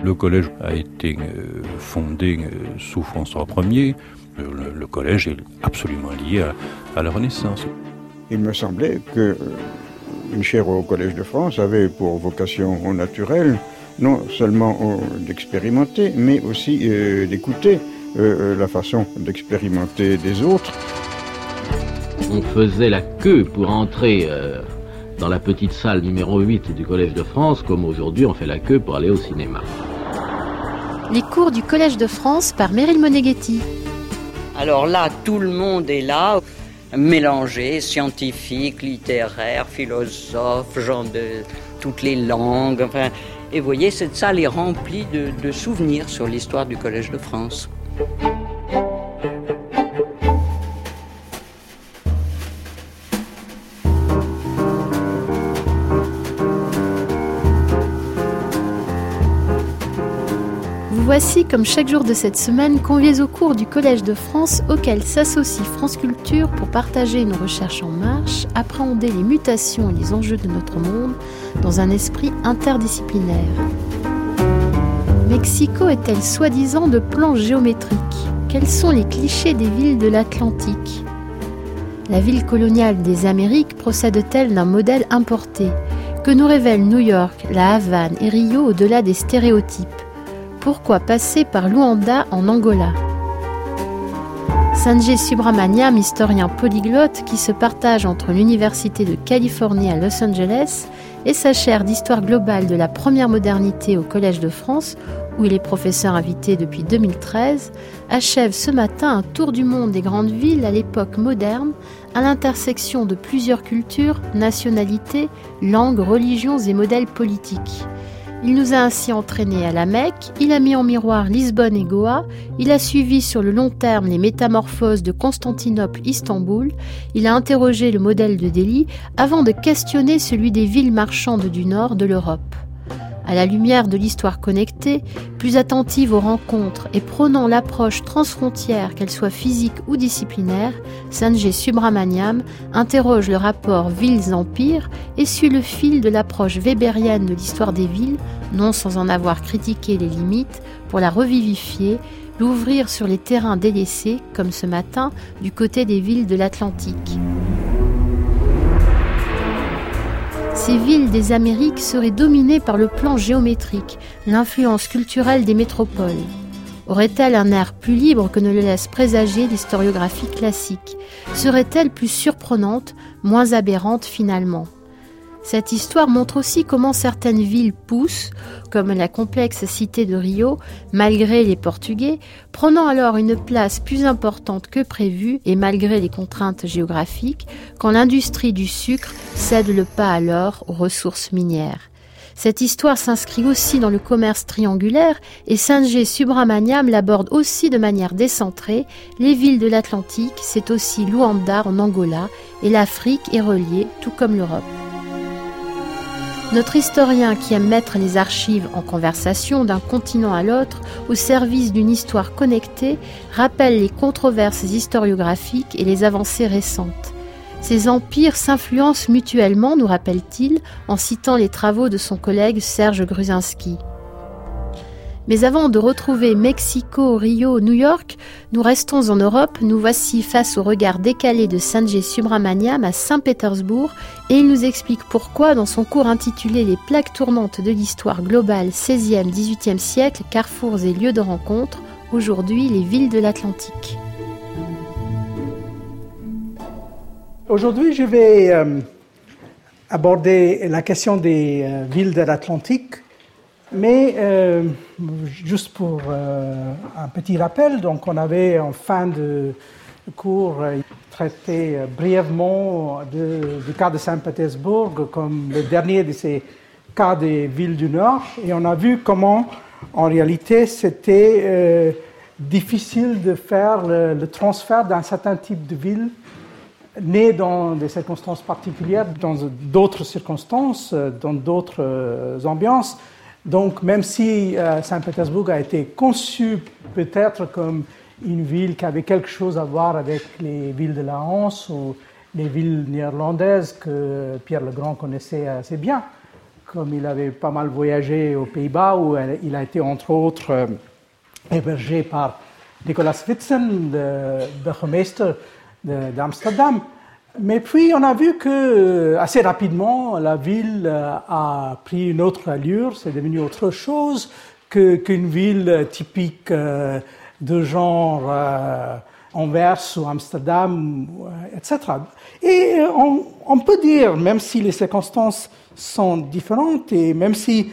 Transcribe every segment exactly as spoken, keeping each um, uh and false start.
Le collège a été euh, fondé euh, sous François Ier. Le, le collège est absolument lié à, à la Renaissance. Il me semblait que euh, une chaire au Collège de France avait pour vocation naturelle non seulement euh, d'expérimenter, mais aussi euh, d'écouter euh, la façon d'expérimenter des autres. On faisait la queue pour entrer euh, dans la petite salle numéro huit du Collège de France, comme aujourd'hui on fait la queue pour aller au cinéma. Les cours du Collège de France par Meryl Moneghetti. Alors là, tout le monde est là, mélangé, scientifique, littéraire, philosophe, gens de toutes les langues. Enfin, et vous voyez, cette salle est remplie de, de souvenirs sur l'histoire du Collège de France. Voici, comme chaque jour de cette semaine, conviés au cours du Collège de France, auquel s'associe France Culture pour partager une recherche en marche, appréhender les mutations et les enjeux de notre monde dans un esprit interdisciplinaire. Mexico est-elle soi-disant de plan géométrique ? Quels sont les clichés des villes de l'Atlantique ? La ville coloniale des Amériques procède-t-elle d'un modèle importé ? Que nous révèlent New York, la Havane et Rio au-delà des stéréotypes ? Pourquoi passer par Luanda en Angola ? Sanjay Subramaniam, historien polyglotte qui se partage entre l'Université de Californie à Los Angeles et sa chaire d'histoire globale de la première modernité au Collège de France, où il est professeur invité depuis deux mille treize, achève ce matin un tour du monde des grandes villes à l'époque moderne, à l'intersection de plusieurs cultures, nationalités, langues, religions et modèles politiques. Il nous a ainsi entraînés à la Mecque, il a mis en miroir Lisbonne et Goa, il a suivi sur le long terme les métamorphoses de Constantinople-Istanbul, il a interrogé le modèle de Delhi avant de questionner celui des villes marchandes du nord de l'Europe. À la lumière de l'histoire connectée, plus attentive aux rencontres et prônant l'approche transfrontière, qu'elle soit physique ou disciplinaire, Sanjay Subramaniam interroge le rapport villes-empires et suit le fil de l'approche weberienne de l'histoire des villes, non sans en avoir critiqué les limites, pour la revivifier, l'ouvrir sur les terrains délaissés, comme ce matin, du côté des villes de l'Atlantique. Ces villes des Amériques seraient dominées par le plan géométrique, l'influence culturelle des métropoles. Aurait-elle un air plus libre que ne le laisse présager l'historiographie classique ? Serait-elle plus surprenante, moins aberrante finalement ? Cette histoire montre aussi comment certaines villes poussent, comme la complexe cité de Rio, malgré les Portugais, prenant alors une place plus importante que prévu et malgré les contraintes géographiques, quand l'industrie du sucre cède le pas alors aux ressources minières. Cette histoire s'inscrit aussi dans le commerce triangulaire et Sanjay Subramaniam l'aborde aussi de manière décentrée. Les villes de l'Atlantique, c'est aussi Luanda en Angola et l'Afrique est reliée, tout comme l'Europe. Notre historien qui aime mettre les archives en conversation d'un continent à l'autre au service d'une histoire connectée rappelle les controverses historiographiques et les avancées récentes. Ces empires s'influencent mutuellement, nous rappelle-t-il, en citant les travaux de son collègue Serge Gruzinski. Mais avant de retrouver Mexico, Rio, New York, nous restons en Europe, nous voici face au regard décalé de Sanjay Subramaniam à Saint-Pétersbourg et il nous explique pourquoi dans son cours intitulé « Les plaques tournantes de l'histoire globale seizième dix-huitième siècle, carrefours et lieux de rencontre », aujourd'hui les villes de l'Atlantique. Aujourd'hui, je vais euh, aborder la question des euh, villes de l'Atlantique. Mais euh, juste pour euh, un petit rappel, donc on avait en fin de cours euh, traité euh, brièvement de, du cas de Saint-Pétersbourg comme le dernier de ces cas des villes du Nord, et on a vu comment en réalité c'était euh, difficile de faire le, le transfert d'un certain type de ville nées dans des circonstances particulières, dans d'autres circonstances, dans d'autres euh, ambiances. Donc, même si euh, Saint-Pétersbourg a été conçu peut-être comme une ville qui avait quelque chose à voir avec les villes de la Hanse ou les villes néerlandaises que Pierre le Grand connaissait assez bien, comme il avait pas mal voyagé aux Pays-Bas, où il a été entre autres euh, hébergé par Nicolas Witsen, le burgemeester d'Amsterdam. Mais puis on a vu que assez rapidement la ville a pris une autre allure, c'est devenu autre chose que, qu'une ville typique euh, de genre euh, Anvers ou Amsterdam, et cetera. Et on, on peut dire, même si les circonstances sont différentes et même si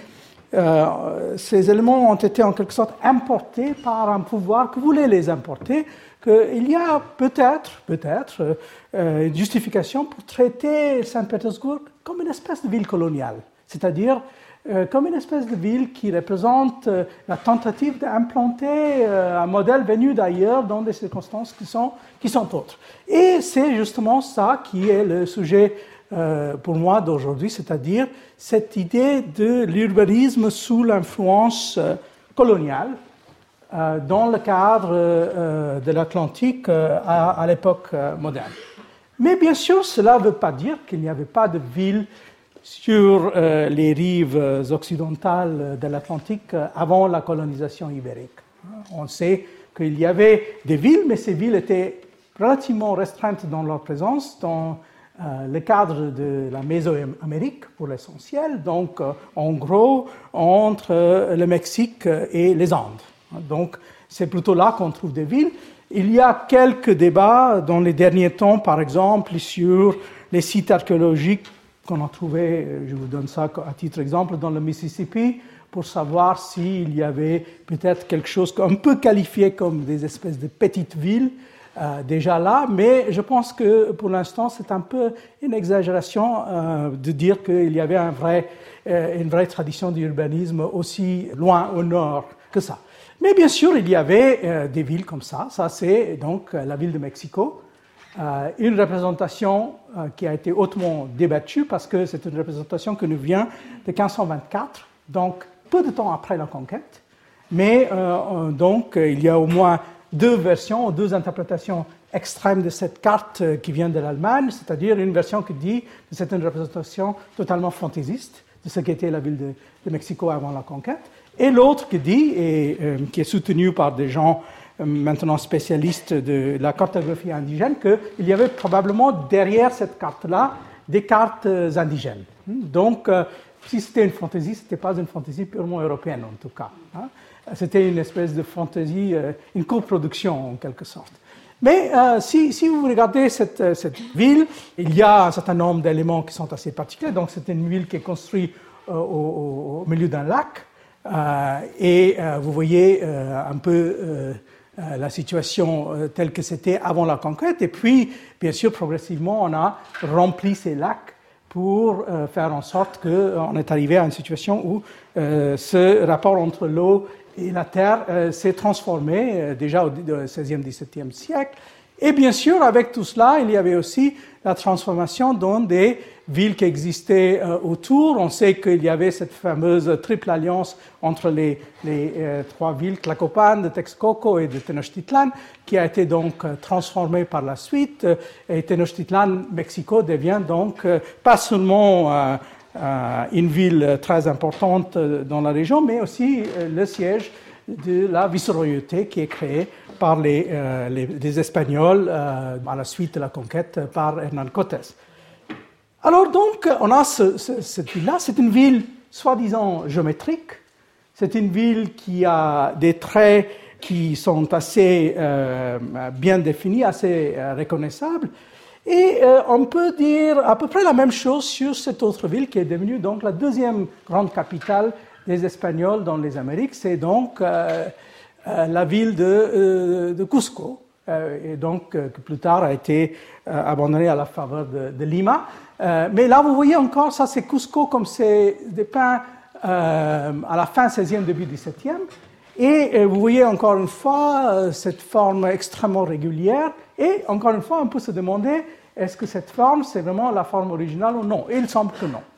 euh, ces éléments ont été en quelque sorte importés par un pouvoir qui voulait les importer, qu'il y a peut-être, peut-être, euh, une justification pour traiter Saint-Pétersbourg comme une espèce de ville coloniale, c'est-à-dire euh, comme une espèce de ville qui représente euh, la tentative d'implanter euh, un modèle venu d'ailleurs dans des circonstances qui sont, qui sont autres. Et c'est justement ça qui est le sujet euh, pour moi d'aujourd'hui, c'est-à-dire cette idée de l'urbanisme sous l'influence euh, coloniale, dans le cadre euh, de l'Atlantique euh, à, à l'époque euh, moderne. Mais bien sûr, cela ne veut pas dire qu'il n'y avait pas de villes sur euh, les rives occidentales de l'Atlantique avant la colonisation ibérique. On sait qu'il y avait des villes, mais ces villes étaient relativement restreintes dans leur présence, dans euh, le cadre de la Mésoamérique pour l'essentiel, donc euh, en gros entre euh, le Mexique et les Andes. Donc, c'est plutôt là qu'on trouve des villes. Il y a quelques débats dans les derniers temps, par exemple, sur les sites archéologiques qu'on a trouvés, je vous donne ça à titre d'exemple, dans le Mississippi, pour savoir s'il y avait peut-être quelque chose qu'on peut qualifier comme des espèces de petites villes euh, déjà là, mais je pense que pour l'instant, c'est un peu une exagération euh, de dire qu'il y avait un vrai, euh, une vraie tradition d'urbanisme aussi loin au nord que ça. Mais bien sûr, il y avait euh, des villes comme ça. Ça, c'est donc euh, la ville de Mexico. Euh, une représentation euh, qui a été hautement débattue parce que c'est une représentation qui nous vient de quinze cent vingt-quatre, donc peu de temps après la conquête. Mais euh, donc, euh, il y a au moins deux versions, deux interprétations extrêmes de cette carte euh, qui vient de l'Allemagne, c'est-à-dire une version qui dit que c'est une représentation totalement fantaisiste de ce qu'était la ville de, de Mexico avant la conquête. Et l'autre qui dit, et euh, qui est soutenu par des gens euh, maintenant spécialistes de la cartographie indigène, qu'il y avait probablement derrière cette carte-là des cartes indigènes. Donc, euh, si c'était une fantaisie, ce n'était pas une fantaisie purement européenne en tout cas. Hein. C'était une espèce de fantaisie, euh, une coproduction en quelque sorte. Mais euh, si, si vous regardez cette, cette ville, il y a un certain nombre d'éléments qui sont assez particuliers. Donc, c'est une ville qui est construite euh, au, au milieu d'un lac. Euh, et euh, vous voyez euh, un peu euh, euh, la situation euh, telle que c'était avant la conquête. Et puis, bien sûr, progressivement, on a rempli ces lacs pour euh, faire en sorte qu'on est arrivé à une situation où euh, ce rapport entre l'eau et la terre euh, s'est transformé euh, déjà au seizième, dix-septième siècle. Et bien sûr, avec tout cela, il y avait aussi la transformation dans des villes qui existaient euh, autour. On sait qu'il y avait cette fameuse triple alliance entre les, les euh, trois villes, Tlacopan, de Texcoco et de Tenochtitlan, qui a été donc euh, transformée par la suite. Et Tenochtitlan, Mexico, devient donc euh, pas seulement euh, euh, une ville très importante dans la région, mais aussi euh, le siège de la vice-royauté qui est créée par les, euh, les, les Espagnols euh, à la suite de la conquête par Hernán Cortés. Alors donc, on a ce, ce, cette ville-là, c'est une ville soi-disant géométrique, c'est une ville qui a des traits qui sont assez euh, bien définis, assez euh, reconnaissables, et euh, on peut dire à peu près la même chose sur cette autre ville qui est devenue donc la deuxième grande capitale des Espagnols dans les Amériques, c'est donc euh, euh, la ville de, euh, de Cusco, euh, et donc euh, que plus tard a été euh, abandonnée à la faveur de, de Lima. Euh, mais là, vous voyez encore, ça c'est Cusco comme c'est dépeint euh, à la fin seizième, début dix-septième. Et euh, vous voyez encore une fois euh, cette forme extrêmement régulière. Et encore une fois, on peut se demander, est-ce que cette forme, c'est vraiment la forme originale ou non? Et il semble que non.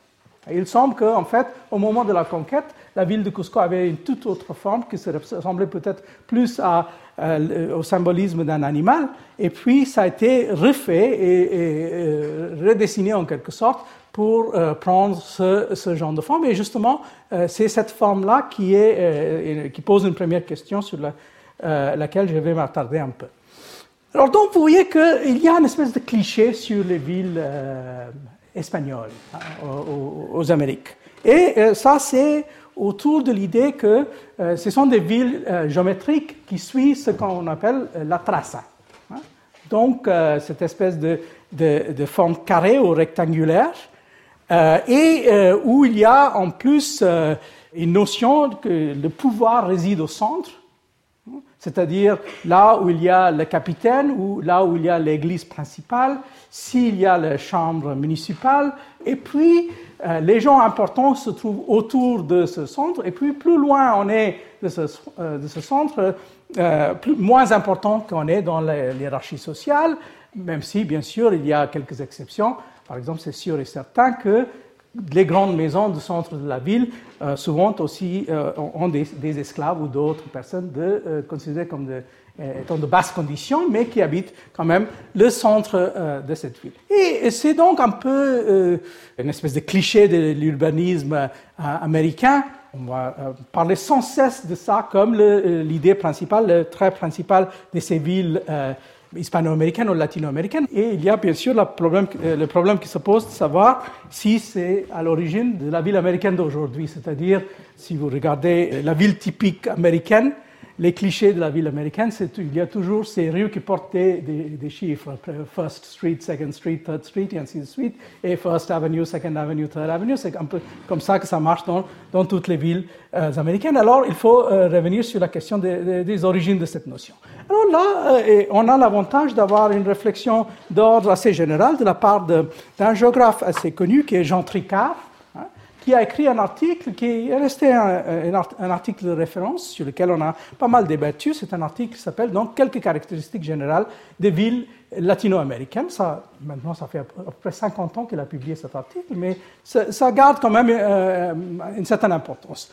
Il semble qu'en fait, au moment de la conquête, la ville de Cusco avait une toute autre forme qui se ressemblait peut-être plus à, euh, au symbolisme d'un animal. Et puis, ça a été refait et, et euh, redessiné en quelque sorte pour euh, prendre ce, ce genre de forme. Et justement, euh, c'est cette forme-là qui, est, euh, qui pose une première question sur la, euh, laquelle je vais m'attarder un peu. Alors donc, vous voyez qu'il y a une espèce de cliché sur les villes euh, espagnoles hein, aux, aux Amériques. Et euh, ça, c'est autour de l'idée que euh, ce sont des villes euh, géométriques qui suivent ce qu'on appelle euh, la traça. Hein. Donc, euh, cette espèce de, de, de forme carrée ou rectangulaire, euh, et euh, où il y a en plus euh, une notion que le pouvoir réside au centre, c'est-à-dire là où il y a le capitaine ou là où il y a l'église principale, s'il y a la chambre municipale, et puis euh, les gens importants se trouvent autour de ce centre, et puis plus loin on est de ce, euh, de ce centre, euh, plus, moins important qu'on est dans la hiérarchie sociale, même si bien sûr il y a quelques exceptions. Par exemple, c'est sûr et certain que les grandes maisons du centre de la ville, euh, souvent aussi, euh, ont des, des esclaves ou d'autres personnes de, euh, considérées comme de, euh, étant de basse condition, mais qui habitent quand même le centre euh, de cette ville. Et, et c'est donc un peu euh, une espèce de cliché de l'urbanisme euh, américain. On va euh, parler sans cesse de ça comme le, l'idée principale, le trait principal de ces villes euh, hispano-américaine ou latino-américaine. Et il y a bien sûr le problème, le problème qui se pose de savoir si c'est à l'origine de la ville américaine d'aujourd'hui. C'est-à-dire, si vous regardez la ville typique américaine, les clichés de la ville américaine, c'est, il y a toujours ces rues qui portent des, des, des chiffres. First Street, Second Street, Third Street, et ainsi de suite. Et First Avenue, Second Avenue, Third Avenue. C'est un peu comme ça que ça marche dans, dans toutes les villes euh, américaines. Alors, il faut euh, revenir sur la question des, des, des origines de cette notion. Alors là, euh, on a l'avantage d'avoir une réflexion d'ordre assez général de la part de, d'un géographe assez connu qui est Jean Tricard, hein, qui a écrit un article qui est resté un, un, un article de référence sur lequel on a pas mal débattu. C'est un article qui s'appelle donc quelques caractéristiques générales des villes latino-américaines. Ça, maintenant, ça fait à peu près cinquante ans qu'il a publié cet article, mais ça, ça garde quand même euh, une certaine importance.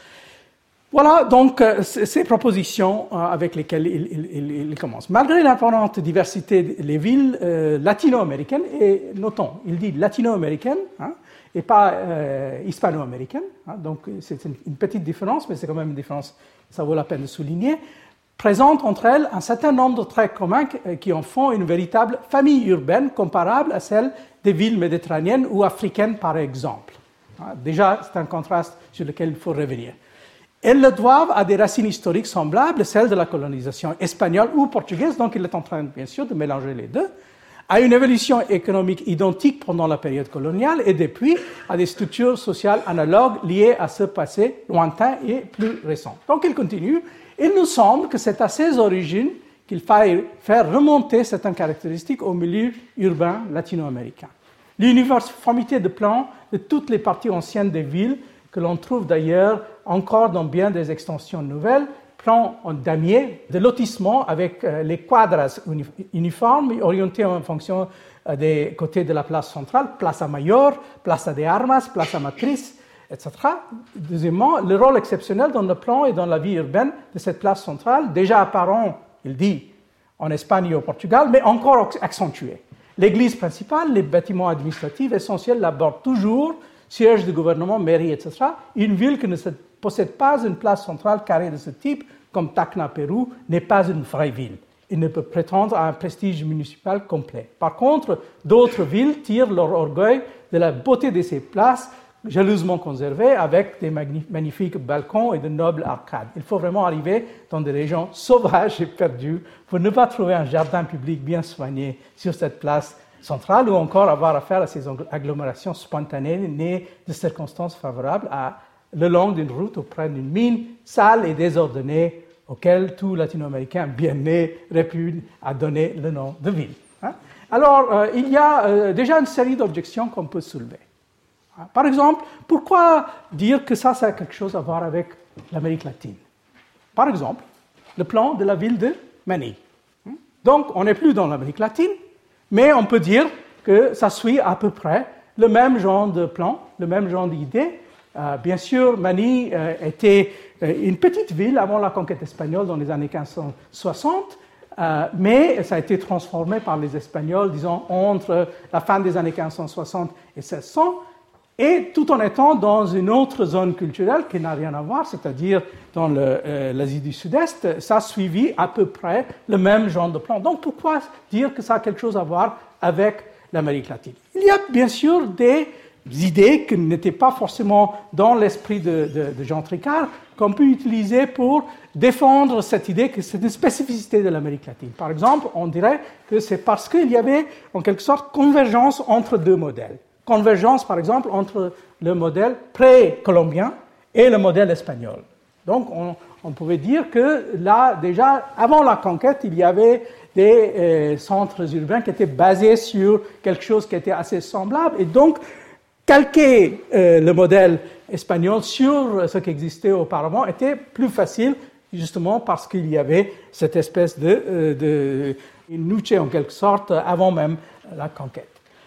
Voilà donc euh, ces propositions euh, avec lesquelles il, il, il, il commence. Malgré l'importante diversité des villes euh, latino-américaines, et notons, il dit latino-américaines hein, et pas euh, hispano-américaines, hein, donc c'est une, une petite différence, mais c'est quand même une différence, ça vaut la peine de souligner, présentent entre elles un certain nombre de traits communs qui en font une véritable famille urbaine comparable à celle des villes méditerranéennes ou africaines par exemple. Hein, déjà, c'est un contraste sur lequel il faut revenir. Elles le doivent à des racines historiques semblables, celles de la colonisation espagnole ou portugaise, donc il est en train, bien sûr, de mélanger les deux, à une évolution économique identique pendant la période coloniale et depuis à des structures sociales analogues liées à ce passé lointain et plus récent. Donc il continue. Il nous semble que c'est à ses origines qu'il faille faire remonter certaines caractéristiques au milieu urbain latino-américain. L'uniformité de plan de toutes les parties anciennes des villes, que l'on trouve d'ailleurs encore dans bien des extensions nouvelles, plans en damier, de lotissement avec euh, les quadras uniformes orientés en fonction euh, des côtés de la place centrale, Plaza Mayor, Plaza de Armas, Plaza Matriz, et cetera. Deuxièmement, le rôle exceptionnel dans le plan et dans la vie urbaine de cette place centrale, déjà apparent, il dit, en Espagne et au Portugal, mais encore accentué. L'église principale, les bâtiments administratifs essentiels l'abordent toujours, siège de gouvernement, mairie, et cetera. Une ville qui ne possède pas une place centrale carrée de ce type, comme Tacna, Pérou, n'est pas une vraie ville. Il ne peut prétendre à un prestige municipal complet. Par contre, d'autres villes tirent leur orgueil de la beauté de ces places, jalousement conservées, avec des magnifiques balcons et de nobles arcades. Il faut vraiment arriver dans des régions sauvages et perdues pour ne pas trouver un jardin public bien soigné sur cette place centrale ou encore avoir affaire à ces agglomérations spontanées nées de circonstances favorables à, le long d'une route auprès d'une mine sale et désordonnée auquel tout latino-américain bien né répugne à donner le nom de ville. Hein? Alors, euh, il y a euh, déjà une série d'objections qu'on peut soulever. Hein? Par exemple, pourquoi dire que ça, ça a quelque chose à voir avec l'Amérique latine? Par exemple, le plan de la ville de Manille. Donc, on n'est plus dans l'Amérique latine, mais on peut dire que ça suit à peu près le même genre de plan, le même genre d'idée. Euh, bien sûr, Manille euh, était euh, une petite ville avant la conquête espagnole dans les années quinze cent soixante, euh, mais ça a été transformé par les Espagnols, disons, entre la fin des années quinze cent soixante et seize cents, et tout en étant dans une autre zone culturelle qui n'a rien à voir, c'est-à-dire dans le, euh, l'Asie du Sud-Est, ça a suivi à peu près le même genre de plan. Donc pourquoi dire que ça a quelque chose à voir avec l'Amérique latine? Il y a bien sûr des idées qui n'étaient pas forcément dans l'esprit de, de, de Jean Tricart, qu'on peut utiliser pour défendre cette idée que c'est une spécificité de l'Amérique latine. Par exemple, on dirait que c'est parce qu'il y avait en quelque sorte convergence entre deux modèles. Convergence, par exemple, entre le modèle pré-colombien et le modèle espagnol. Donc, on, on pouvait dire que là, déjà, avant la conquête, il y avait des euh, centres urbains qui étaient basés sur quelque chose qui était assez semblable, et donc, calquer euh, le modèle espagnol sur ce qui existait auparavant était plus facile, justement parce qu'il y avait cette espèce de, euh, de une nuche, en quelque sorte, avant même la conquête.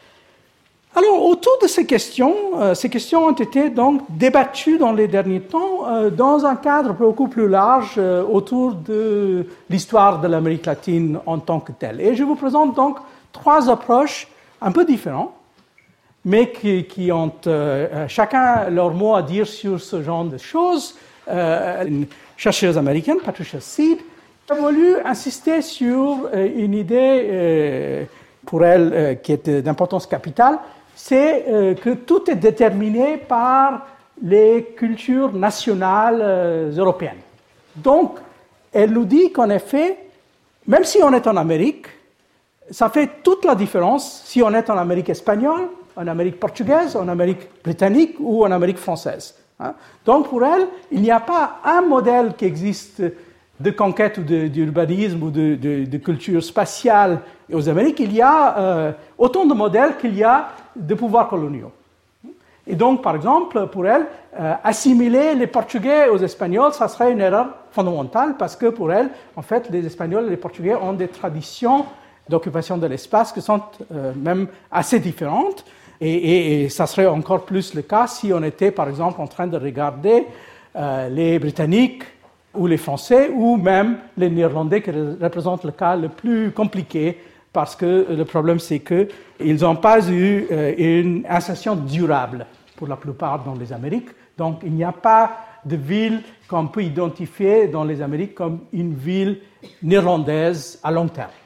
Alors, autour de ces questions, euh, ces questions ont été donc débattues dans les derniers temps euh, dans un cadre beaucoup plus large euh, autour de l'histoire de l'Amérique latine en tant que telle. Et je vous présente donc trois approches un peu différentes, mais qui, qui ont euh, chacun leur mot à dire sur ce genre de choses. Euh, une chercheuse américaine, Patricia Seed, a voulu insister sur euh, une idée, euh, pour elle, euh, qui est d'importance capitale, c'est euh, que tout est déterminé par les cultures nationales euh, européennes. Donc, elle nous dit qu'en effet, même si on est en Amérique, ça fait toute la différence si on est en Amérique espagnole, en Amérique portugaise, en Amérique britannique ou en Amérique française. Hein. Donc, pour elle, il n'y a pas un modèle qui existe de conquête ou de, d'urbanisme ou de, de, de culture spatiale aux Amériques. Il y a euh, autant de modèles qu'il y a de pouvoirs coloniaux. Et donc, par exemple, pour elle, euh, assimiler les Portugais aux Espagnols, ça serait une erreur fondamentale parce que pour elle, en fait, les Espagnols et les Portugais ont des traditions d'occupation de l'espace qui sont euh, même assez différentes. Et, et, et ça serait encore plus le cas si on était, par exemple, en train de regarder euh, les Britanniques ou les Français ou même les Néerlandais qui représentent le cas le plus compliqué parce que le problème, c'est qu'ils n'ont pas eu euh, une installation durable pour la plupart dans les Amériques. Donc, il n'y a pas de ville qu'on peut identifier dans les Amériques comme une ville néerlandaise à long terme.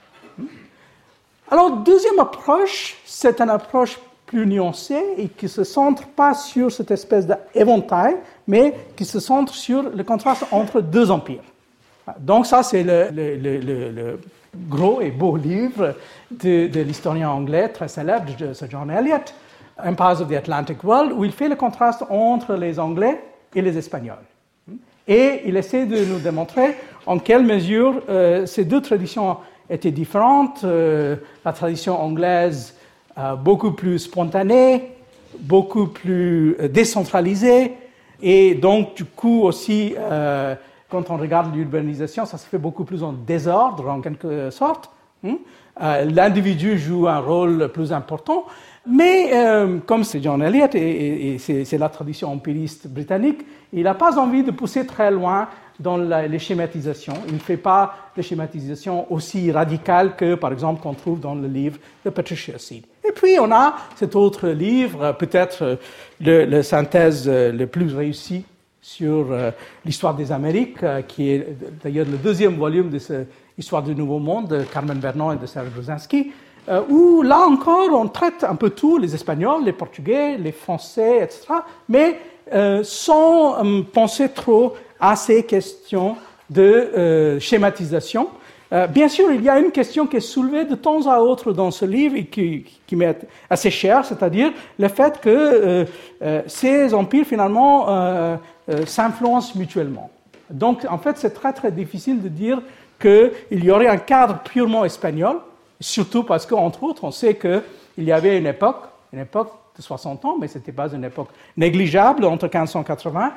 Alors, deuxième approche, c'est une approche plus nuancée et qui ne se centre pas sur cette espèce d'éventail, mais qui se centre sur le contraste entre deux empires. Donc, ça, c'est le, le, le, le, le gros et beau livre de, de l'historien anglais très célèbre, de Sir John Eliot, Empires of the Atlantic World, où il fait le contraste entre les Anglais et les Espagnols. Et il essaie de nous démontrer en quelle mesure euh, ces deux traditions étaient différentes. Euh, la tradition anglaise, euh, beaucoup plus spontanée, beaucoup plus euh, décentralisée, et donc, du coup, aussi... Euh, quand on regarde l'urbanisation, ça se fait beaucoup plus en désordre, en quelque sorte. Euh, l'individu joue un rôle plus important. Mais euh, comme c'est John Eliot, et, et, et c'est, c'est la tradition empiriste britannique, il n'a pas envie de pousser très loin dans la, les schématisations. Il ne fait pas de schématisation aussi radicale que, par exemple, qu'on trouve dans le livre de Patricia Seed. Et puis, on a cet autre livre, peut-être le, le synthèse le plus réussi sur euh, l'histoire des Amériques, euh, qui est d'ailleurs le deuxième volume de cette Histoire du Nouveau Monde de Carmen Vernon et de Serge Brzezinski, euh, où là encore on traite un peu tout, les Espagnols, les Portugais, les Français, et cetera, mais euh, sans euh, penser trop à ces questions de euh, schématisation. Euh, bien sûr, il y a une question qui est soulevée de temps à autre dans ce livre et qui, qui m'est assez chère, c'est-à-dire le fait que euh, euh, ces empires, finalement, euh, euh, s'influencent mutuellement. Donc, en fait, c'est très, très difficile de dire qu'il y aurait un cadre purement espagnol, surtout parce qu'entre autres, on sait qu'il y avait une époque, une époque de soixante ans, mais ce n'était pas une époque négligeable, entre quinze cent quatre-vingts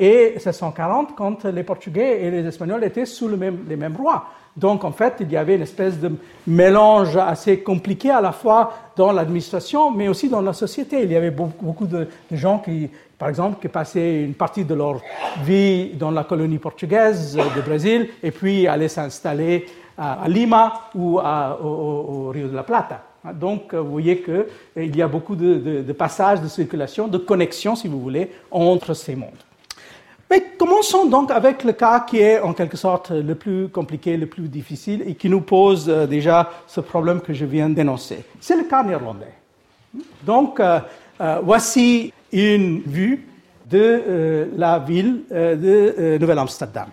et sept cent quarante quand les Portugais et les Espagnols étaient sous le même, les mêmes rois. Donc, en fait, il y avait une espèce de mélange assez compliqué à la fois dans l'administration, mais aussi dans la société. Il y avait beaucoup, beaucoup de, de gens qui, par exemple, qui passaient une partie de leur vie dans la colonie portugaise du Brésil et puis allaient s'installer à, à Lima ou à, au, au Rio de la Plata. Donc, vous voyez qu'il y a beaucoup de, de, de passages, de circulation, de connexions, si vous voulez, entre ces mondes. Mais commençons donc avec le cas qui est en quelque sorte le plus compliqué, le plus difficile et qui nous pose euh, déjà ce problème que je viens d'énoncer. C'est le cas néerlandais. Donc, euh, euh, voici une vue de euh, la ville euh, de euh, Nouvelle-Amsterdam.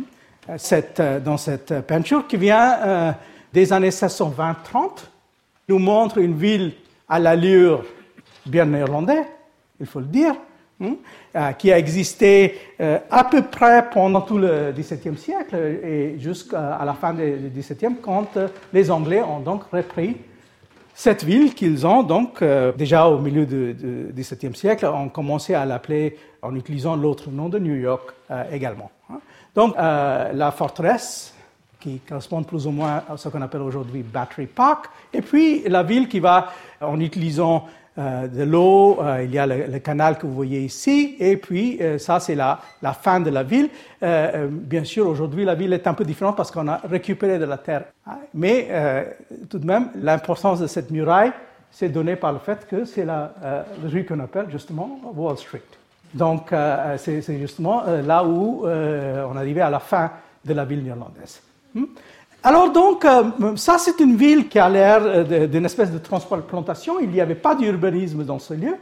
Cette, euh, dans cette peinture qui vient euh, des années mille sept cent vingt trente, nous montre une ville à l'allure bien néerlandaise, il faut le dire, hein, euh, qui a existé euh, à peu près pendant tout le dix-septième siècle et jusqu'à la fin du dix-septième, quand euh, les Anglais ont donc repris cette ville qu'ils ont donc euh, déjà au milieu du dix-septième siècle, ont commencé à l'appeler en utilisant l'autre nom de New York euh, également. Hein. Donc euh, la forteresse qui correspond plus ou moins à ce qu'on appelle aujourd'hui Battery Park, et puis la ville qui va, en utilisant euh, de l'eau, euh, il y a le, le canal que vous voyez ici, et puis euh, ça c'est la, la fin de la ville. Euh, bien sûr, aujourd'hui la ville est un peu différente parce qu'on a récupéré de la terre, mais euh, tout de même, l'importance de cette muraille, c'est donné par le fait que c'est la, euh, la rue qu'on appelle justement Wall Street. Donc euh, c'est, c'est justement euh, là où euh, on arrivait à la fin de la ville néerlandaise. Alors donc, euh, ça c'est une ville qui a l'air d'une espèce de transplantation. Il n'y avait pas d'urbanisme dans ce lieu.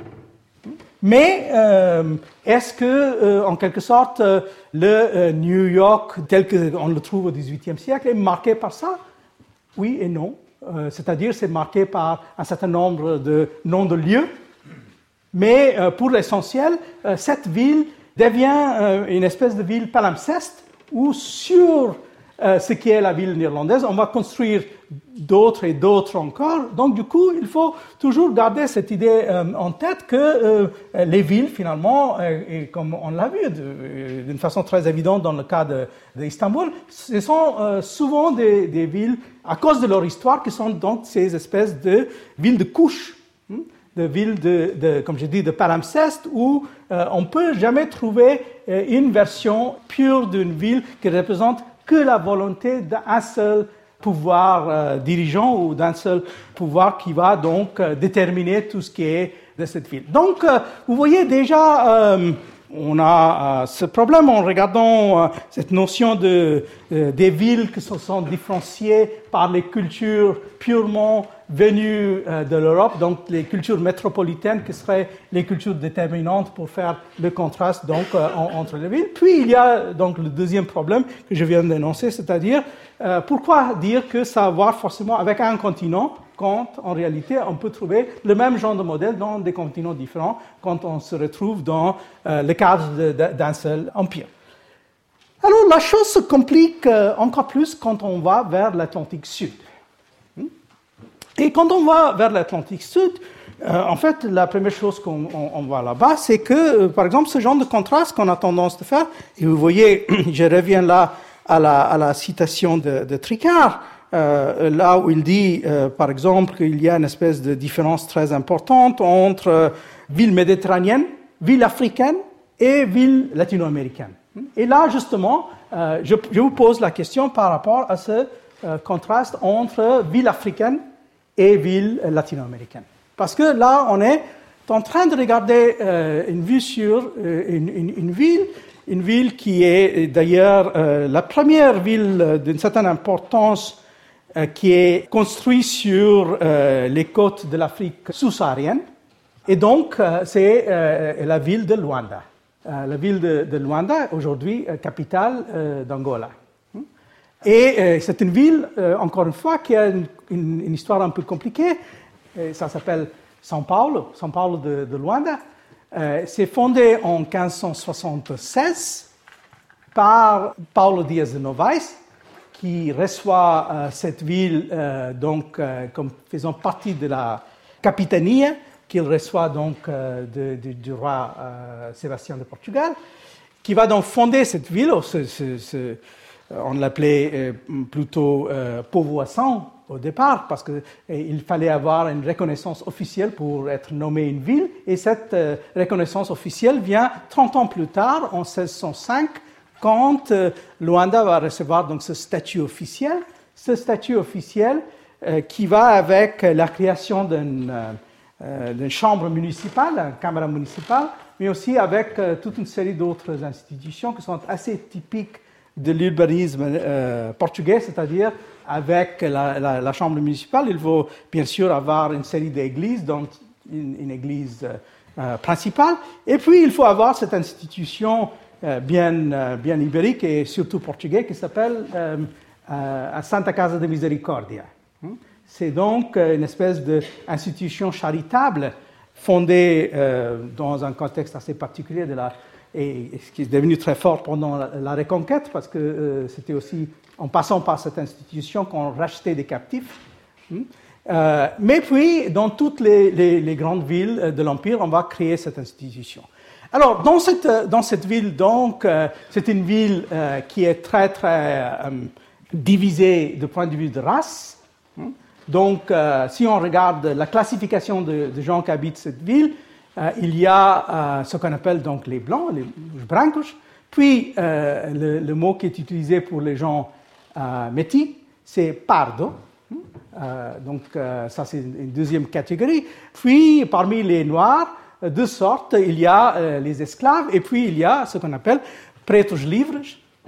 Mais euh, est-ce que, euh, en quelque sorte, euh, le euh, New York, tel qu'on le trouve au dix-huitième siècle, est marqué par ça? Oui et non. Euh, c'est-à-dire, c'est marqué par un certain nombre de noms de lieux. Mais euh, pour l'essentiel, euh, cette ville devient euh, une espèce de ville palimpseste où sur Euh, ce qui est la ville néerlandaise, on va construire d'autres et d'autres encore. Donc, du coup, il faut toujours garder cette idée euh, en tête que euh, les villes, finalement, euh, et comme on l'a vu de, d'une façon très évidente dans le cas d'Istanbul, ce sont euh, souvent des, des villes, à cause de leur histoire, qui sont donc ces espèces de villes de couches, hein, de villes, de, de, comme je dis, de palimpseste, où euh, on ne peut jamais trouver euh, une version pure d'une ville qui représente que la volonté d'un seul pouvoir euh, dirigeant ou d'un seul pouvoir qui va donc euh, déterminer tout ce qui est de cette ville. Donc, euh, vous voyez déjà, euh, on a euh, ce problème en regardant euh, cette notion de, euh, des villes qui se sont différenciées par les cultures purement venues euh, de l'Europe, donc les cultures métropolitaines qui seraient les cultures déterminantes pour faire le contraste donc euh, en, entre les villes. Puis il y a donc le deuxième problème que je viens d'énoncer, c'est-à-dire euh, pourquoi dire que ça va voir forcément avec un continent quand en réalité on peut trouver le même genre de modèle dans des continents différents quand on se retrouve dans euh, le cadre de, de, d'un seul empire. Alors la chose se complique euh, encore plus quand on va vers l'Atlantique Sud. Et quand on va vers l'Atlantique Sud, euh, en fait, la première chose qu'on on, on voit là-bas, c'est que, euh, par exemple, ce genre de contraste qu'on a tendance de faire, et vous voyez, je reviens là à la, à la citation de, de Tricard, euh, là où il dit, euh, par exemple, qu'il y a une espèce de différence très importante entre euh, ville méditerranéenne, ville africaine et ville latino-américaine. Et là, justement, euh, je, je vous pose la question par rapport à ce euh, contraste entre ville africaine et ville latino-américaine. Parce que là, on est en train de regarder euh, une vue sur euh, une, une, une ville, une ville qui est d'ailleurs euh, la première ville d'une certaine importance euh, qui est construite sur euh, les côtes de l'Afrique sous-saharienne. Et donc, euh, c'est euh, la ville de Luanda. Euh, la ville de, de Luanda, aujourd'hui, euh, capitale euh, d'Angola. Et euh, c'est une ville, euh, encore une fois, qui a une, une, une histoire un peu compliquée. Et ça s'appelle São Paulo, São Paulo de, de Luanda. Euh, c'est fondé en quinze cent soixante-seize par Paulo Dias de Novaes, qui reçoit euh, cette ville euh, donc, euh, comme faisant partie de la capitania qu'il reçoit donc euh, de, de, du roi euh, Sébastien de Portugal. qui va donc fonder cette ville. Ce, ce, ce, on l'appelait euh, plutôt euh, Pauvoisin au départ, parce qu'il fallait avoir une reconnaissance officielle pour être nommé une ville. Et cette euh, reconnaissance officielle vient trente ans plus tard, en seize cent cinq, quand euh, Luanda va recevoir donc, ce statut officiel. Ce statut officiel euh, qui va avec la création d'une, euh, d'une chambre municipale, une caméra municipale, mais aussi avec euh, toute une série d'autres institutions qui sont assez typiques de l'urbanisme euh, portugais, c'est-à-dire avec la, la, la chambre municipale, il faut bien sûr avoir une série d'églises, dont une, une église euh, principale, et puis il faut avoir cette institution euh, bien, euh, bien ibérique et surtout portugaise qui s'appelle euh, euh, Santa Casa de Misericordia. C'est donc une espèce d'institution charitable fondée euh, dans un contexte assez particulier de la, et, et qui est devenu très fort pendant la, la Reconquête, parce que euh, c'était aussi en passant par cette institution qu'on rachetait des captifs. Euh, mais puis, dans toutes les, les, les grandes villes de l'Empire, on va créer cette institution. Alors, dans cette, dans cette ville, donc, euh, c'est une ville euh, qui est très, très euh, divisée du point de vue de race. Donc, euh, si on regarde la classification de, de gens qui habitent cette ville, euh, il y a euh, ce qu'on appelle donc les blancs, les brancos, puis euh, le, le mot qui est utilisé pour les gens euh, métis, c'est pardo. Euh, donc, euh, ça, c'est une deuxième catégorie. Puis, parmi les noirs, de sorte, il y a euh, les esclaves, et puis il y a ce qu'on appelle pretos livres,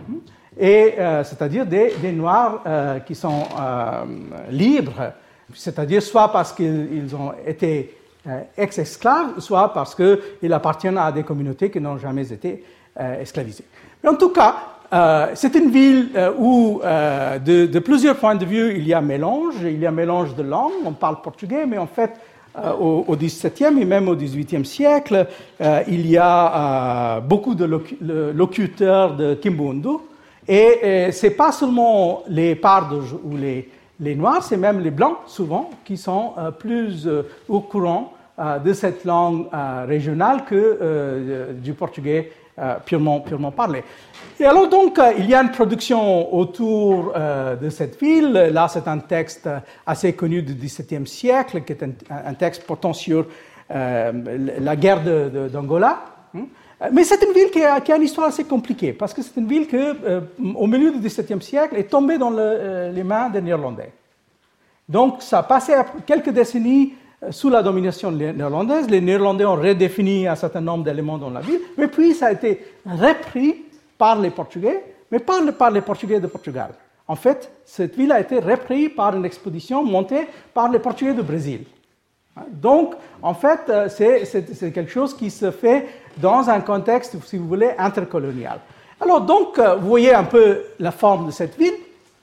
et euh, c'est-à-dire des, des noirs euh, qui sont euh, libres, c'est-à-dire soit parce qu'ils ont été euh, ex-esclaves, soit parce qu'ils appartiennent à des communautés qui n'ont jamais été euh, esclavisées. Mais en tout cas, euh, c'est une ville euh, où, euh, de, de plusieurs points de vue, il y a mélange, il y a mélange de langues, on parle portugais, mais en fait, euh, au, au dix-septième et même au dix-huitième siècle, euh, il y a euh, beaucoup de locu- locuteurs de Kimbundu. Et, et ce n'est pas seulement les pardos ou les, les noirs, c'est même les blancs, souvent, qui sont euh, plus euh, au courant euh, de cette langue euh, régionale que euh, du portugais euh, purement, purement parlé. Et alors donc, euh, il y a une production autour euh, de cette ville. Là, c'est un texte assez connu du dix-septième siècle, qui est un, un texte portant sur euh, la guerre de, de, d'Angola. Hein. Mais c'est une ville qui a, qui a une histoire assez compliquée, parce que c'est une ville qui, euh, au milieu du dix-septième siècle, est tombée dans le, euh, les mains des Néerlandais. Donc, ça a passé quelques décennies euh, sous la domination néerlandaise. Les Néerlandais ont redéfini un certain nombre d'éléments dans la ville, mais puis ça a été repris par les Portugais, mais pas par les Portugais de Portugal. En fait, cette ville a été reprise par une expédition montée par les Portugais du Brésil. Donc, en fait, c'est, c'est, c'est quelque chose qui se fait dans un contexte, si vous voulez, intercolonial. Alors, donc, vous voyez un peu la forme de cette ville.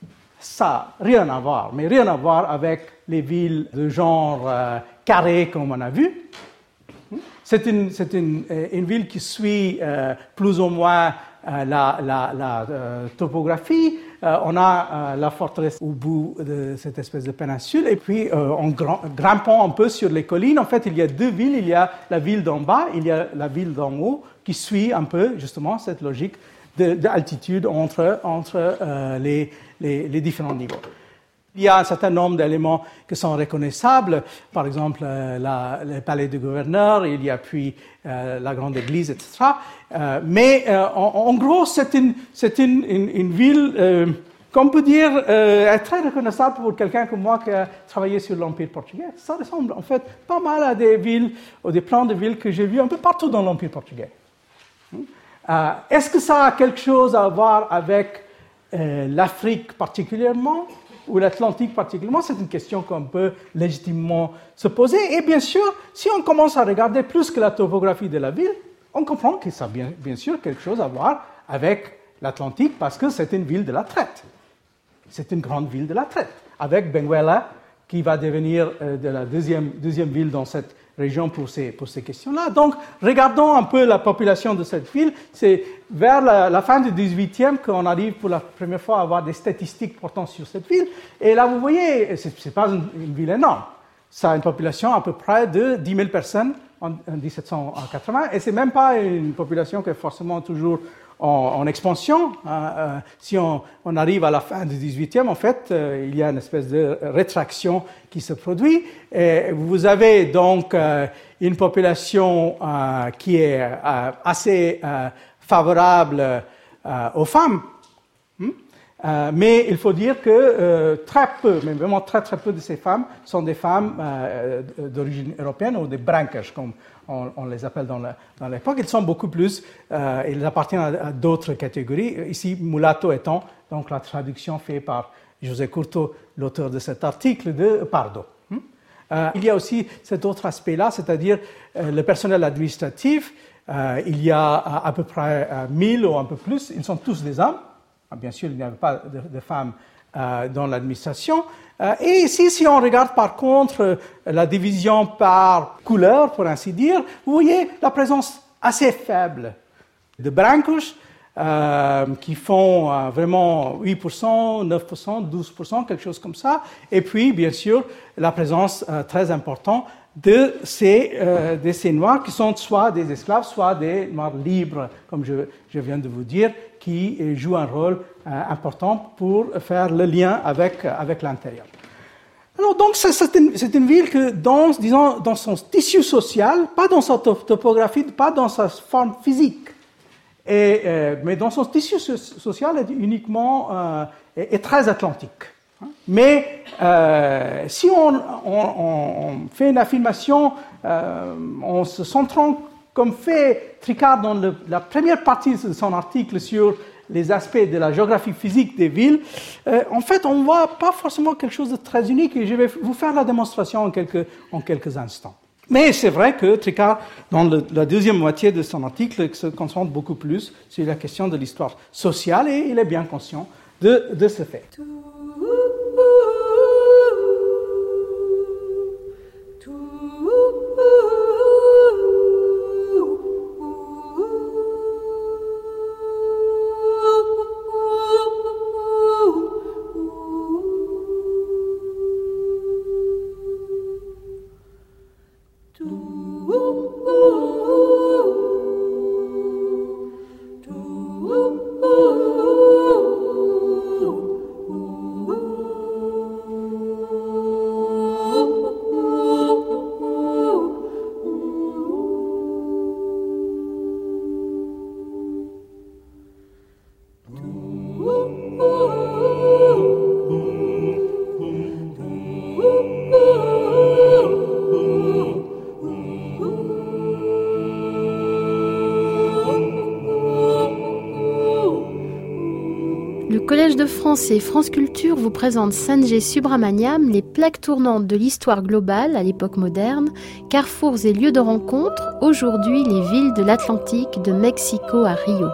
Ça n'a rien à voir, mais rien à voir avec les villes de genre euh, carré, comme on a vu. C'est une, c'est une, une ville qui suit euh, plus ou moins euh, la, la, la euh, topographie. Euh, on a euh, la forteresse au bout de cette espèce de péninsule, et puis euh, en gra- grimpant un peu sur les collines, en fait, il y a deux villes. Il y a la ville d'en bas, il y a la ville d'en haut, qui suit un peu, justement, cette logique de, d'altitude entre, entre euh, les, les, les différents niveaux. Il y a un certain nombre d'éléments qui sont reconnaissables, par exemple euh, la, le palais du gouverneur, il y a puis euh, la grande église, et cetera. Euh, mais euh, en, en gros, c'est une, c'est une, une, une ville euh, qu'on peut dire euh, très reconnaissable pour quelqu'un comme moi qui a travaillé sur l'Empire portugais. Ça ressemble en fait pas mal à des villes, ou des plans de villes que j'ai vus un peu partout dans l'Empire portugais. Euh, est-ce que ça a quelque chose à voir avec euh, l'Afrique particulièrement ou l'Atlantique particulièrement? C'est une question qu'on peut légitimement se poser. Et bien sûr, si on commence à regarder plus que la topographie de la ville, on comprend que ça a bien, bien sûr quelque chose à voir avec l'Atlantique, parce que c'est une ville de la traite. C'est une grande ville de la traite, avec Benguela, qui va devenir euh, de la deuxième, deuxième ville dans cette région pour ces, pour ces questions-là. Donc, regardons un peu la population de cette ville. C'est vers la, la fin du dix-huitième qu'on arrive pour la première fois à avoir des statistiques portant sur cette ville. Et là, vous voyez, ce n'est pas une, une ville énorme. Ça a une population à peu près de dix mille personnes en, en dix-sept cent quatre-vingts, et ce n'est même pas une population qui est forcément toujours en, en expansion. Hein, euh, si on, on arrive à la fin du dix-huitième, en fait, euh, il y a une espèce de rétraction qui se produit. Et vous avez donc euh, une population euh, qui est euh, assez euh, favorable euh, aux femmes. Hmm? Euh, mais il faut dire que euh, très peu, mais vraiment très très peu de ces femmes sont des femmes euh, d'origine européenne ou des brancages, comme on, on les appelle dans, la, dans l'époque. Ils sont beaucoup plus, euh, ils appartiennent à, à d'autres catégories. Ici, mulatto étant donc la traduction faite par José Curto, l'auteur de cet article, de Pardo. Hmm? Euh, il y a aussi cet autre aspect-là, c'est-à-dire euh, le personnel administratif. Euh, il y a à, à peu près euh, mille ou un peu plus, ils sont tous des hommes. Bien sûr, il n'y avait pas de, de femmes euh, dans l'administration. Euh, et ici, si on regarde par contre euh, la division par couleur, pour ainsi dire, vous voyez la présence assez faible de brancos euh, qui font euh, vraiment huit pour cent, neuf pour cent, douze pour cent, quelque chose comme ça. Et puis, bien sûr, la présence euh, très importante de ces, euh, de ces Noirs qui sont soit des esclaves, soit des Noirs libres, comme je, je viens de vous dire, qui jouent un rôle euh, important pour faire le lien avec, avec l'intérieur. Alors, donc, c'est, c'est, une, c'est une ville que, dans, disons, dans son tissu social, pas dans sa topographie, pas dans sa forme physique, et, euh, mais dans son tissu social, est uniquement euh, est, est très atlantique. Mais euh, si on, on, on fait une affirmation euh, en se centrant, comme fait Tricard dans le, la première partie de son article sur les aspects de la géographie physique des villes, euh, en fait, on ne voit pas forcément quelque chose de très unique, et je vais vous faire la démonstration en quelques, en quelques instants. Mais c'est vrai que Tricard, dans le, la deuxième moitié de son article, se concentre beaucoup plus sur la question de l'histoire sociale, et il est bien conscient de, de ce fait. Et France Culture vous présente Sanjay Subramaniam, les plaques tournantes de l'histoire globale à l'époque moderne, carrefours et lieux de rencontre, aujourd'hui les villes de l'Atlantique, de Mexico à Rio.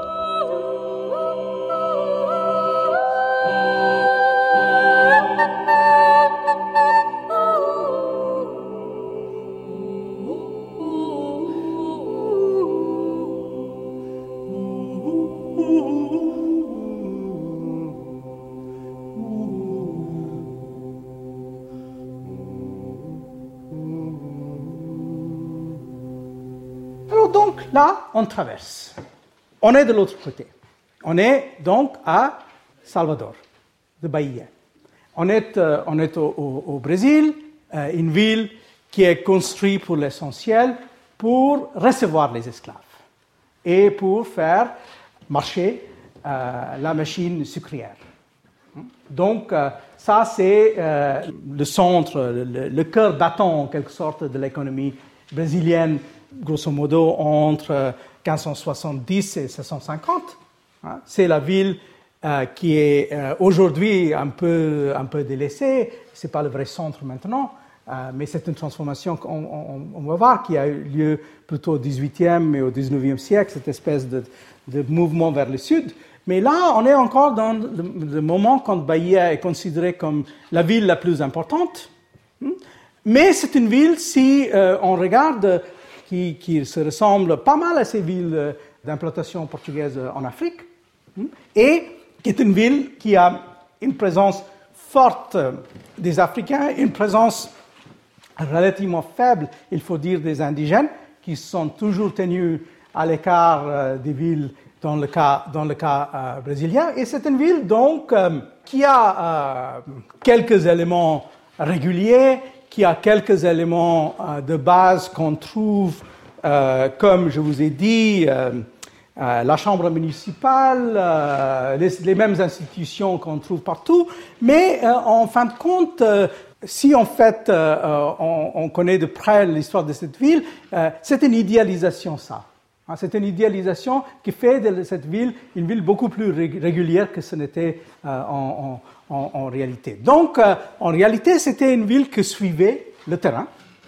Là, on traverse. On est de l'autre côté. On est donc à Salvador, de Bahia. On est, euh, on est au, au, au Brésil, euh, une ville qui est construite pour l'essentiel pour recevoir les esclaves et pour faire marcher euh, la machine sucrière. Donc, euh, ça, c'est euh, le centre, le, le cœur battant, en quelque sorte, de l'économie brésilienne, grosso modo entre quinze cent soixante-dix et seize cent cinquante. C'est la ville euh, qui est euh, aujourd'hui un peu, un peu délaissée. Ce n'est pas le vrai centre maintenant, euh, mais c'est une transformation qu'on on, on va voir qui a eu lieu plutôt au dix-huitième et au dix-neuvième siècle, cette espèce de, de mouvement vers le sud. Mais là, on est encore dans le, le moment quand Bahia est considérée comme la ville la plus importante. Mais c'est une ville, si euh, on regarde, qui, qui se ressemble pas mal à ces villes d'implantation portugaise en Afrique, et qui est une ville qui a une présence forte des Africains, une présence relativement faible, il faut dire, des indigènes, qui sont toujours tenus à l'écart des villes dans le cas, dans le cas euh, brésilien. Et c'est une ville donc euh, qui a euh, quelques éléments réguliers, qui a quelques éléments euh, de base qu'on trouve, euh, comme je vous ai dit, euh, euh, la chambre municipale, euh, les, les mêmes institutions qu'on trouve partout. Mais euh, en fin de compte, euh, si en fait euh, on, on connaît de près l'histoire de cette ville, euh, c'est une idéalisation ça. C'est une idéalisation qui fait de cette ville une ville beaucoup plus régulière que ce n'était euh, en, en, en réalité. Donc, euh, en réalité, c'était une ville qui suivait le terrain,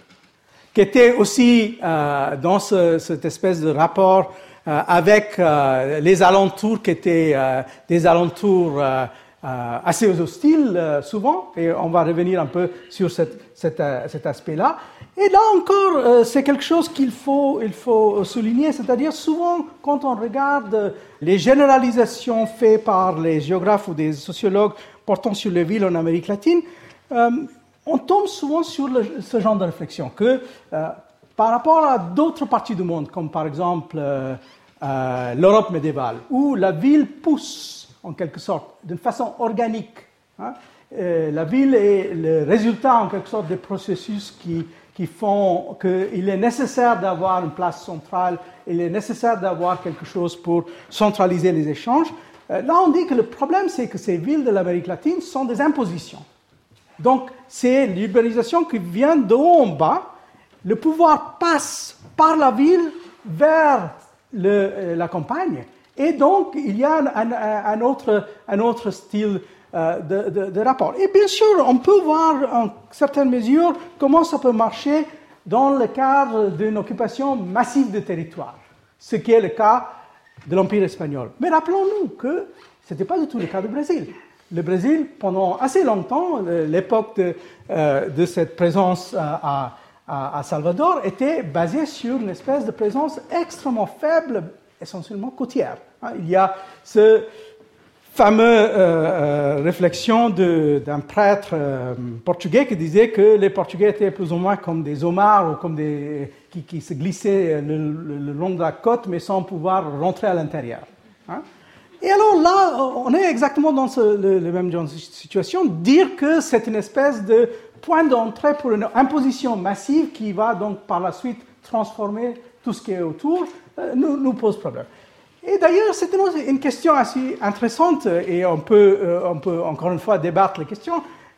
qui était aussi euh, dans ce, cette espèce de rapport euh, avec euh, les alentours qui étaient euh, des alentours euh, euh, assez hostiles euh, souvent, et on va revenir un peu sur cette, cette, euh, cet aspect-là. Et là encore, euh, c'est quelque chose qu'il faut, il faut souligner, c'est-à-dire souvent quand on regarde les généralisations faites par les géographes ou des sociologues portant sur les villes en Amérique latine, euh, on tombe souvent sur le, ce genre de réflexion, que euh, par rapport à d'autres parties du monde, comme par exemple euh, euh, l'Europe médiévale, où la ville pousse en quelque sorte d'une façon organique, hein, euh, la ville est le résultat en quelque sorte des processus qui qui font qu'il est nécessaire d'avoir une place centrale, il est nécessaire d'avoir quelque chose pour centraliser les échanges. Euh, là, on dit que le problème, c'est que ces villes de l'Amérique latine sont des impositions. Donc, c'est l'urbanisation qui vient de haut en bas. Le pouvoir passe par la ville vers le, euh, la campagne. Et donc, il y a un, un, un, autre, un autre style De, de, de rapport. Et bien sûr, on peut voir en certaines mesures comment ça peut marcher dans le cadre d'une occupation massive de territoire, ce qui est le cas de l'Empire espagnol. Mais rappelons-nous que ce n'était pas du tout le cas du Brésil. Le Brésil, pendant assez longtemps, l'époque de, euh, de cette présence à, à, à Salvador était basée sur une espèce de présence extrêmement faible, essentiellement côtière. Il y a ce fameuse euh, euh, réflexion de, d'un prêtre euh, portugais qui disait que les Portugais étaient plus ou moins comme des homards ou comme des qui, qui se glissaient le, le, le long de la côte mais sans pouvoir rentrer à l'intérieur. Hein? Et alors là, on est exactement dans ce, le, le même genre de situation. Dire que c'est une espèce de point d'entrée pour une imposition massive qui va donc par la suite transformer tout ce qui est autour euh, nous, nous pose problème. Et d'ailleurs, c'est une, une question assez intéressante et on peut, euh, on peut encore une fois débattre les questions.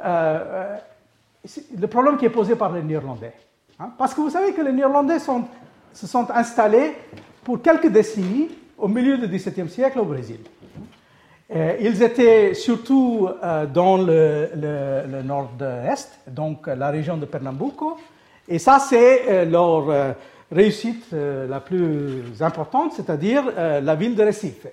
Euh, le problème qui est posé par les Néerlandais. Hein, parce que vous savez que les Néerlandais sont, se sont installés pour quelques décennies au milieu du dix-septième siècle au Brésil. Euh, ils étaient surtout euh, dans le, le, le nord-est, donc la région de Pernambuco. Et ça, c'est euh, leur... Euh, réussite euh, la plus importante, c'est-à-dire euh, la ville de Recife,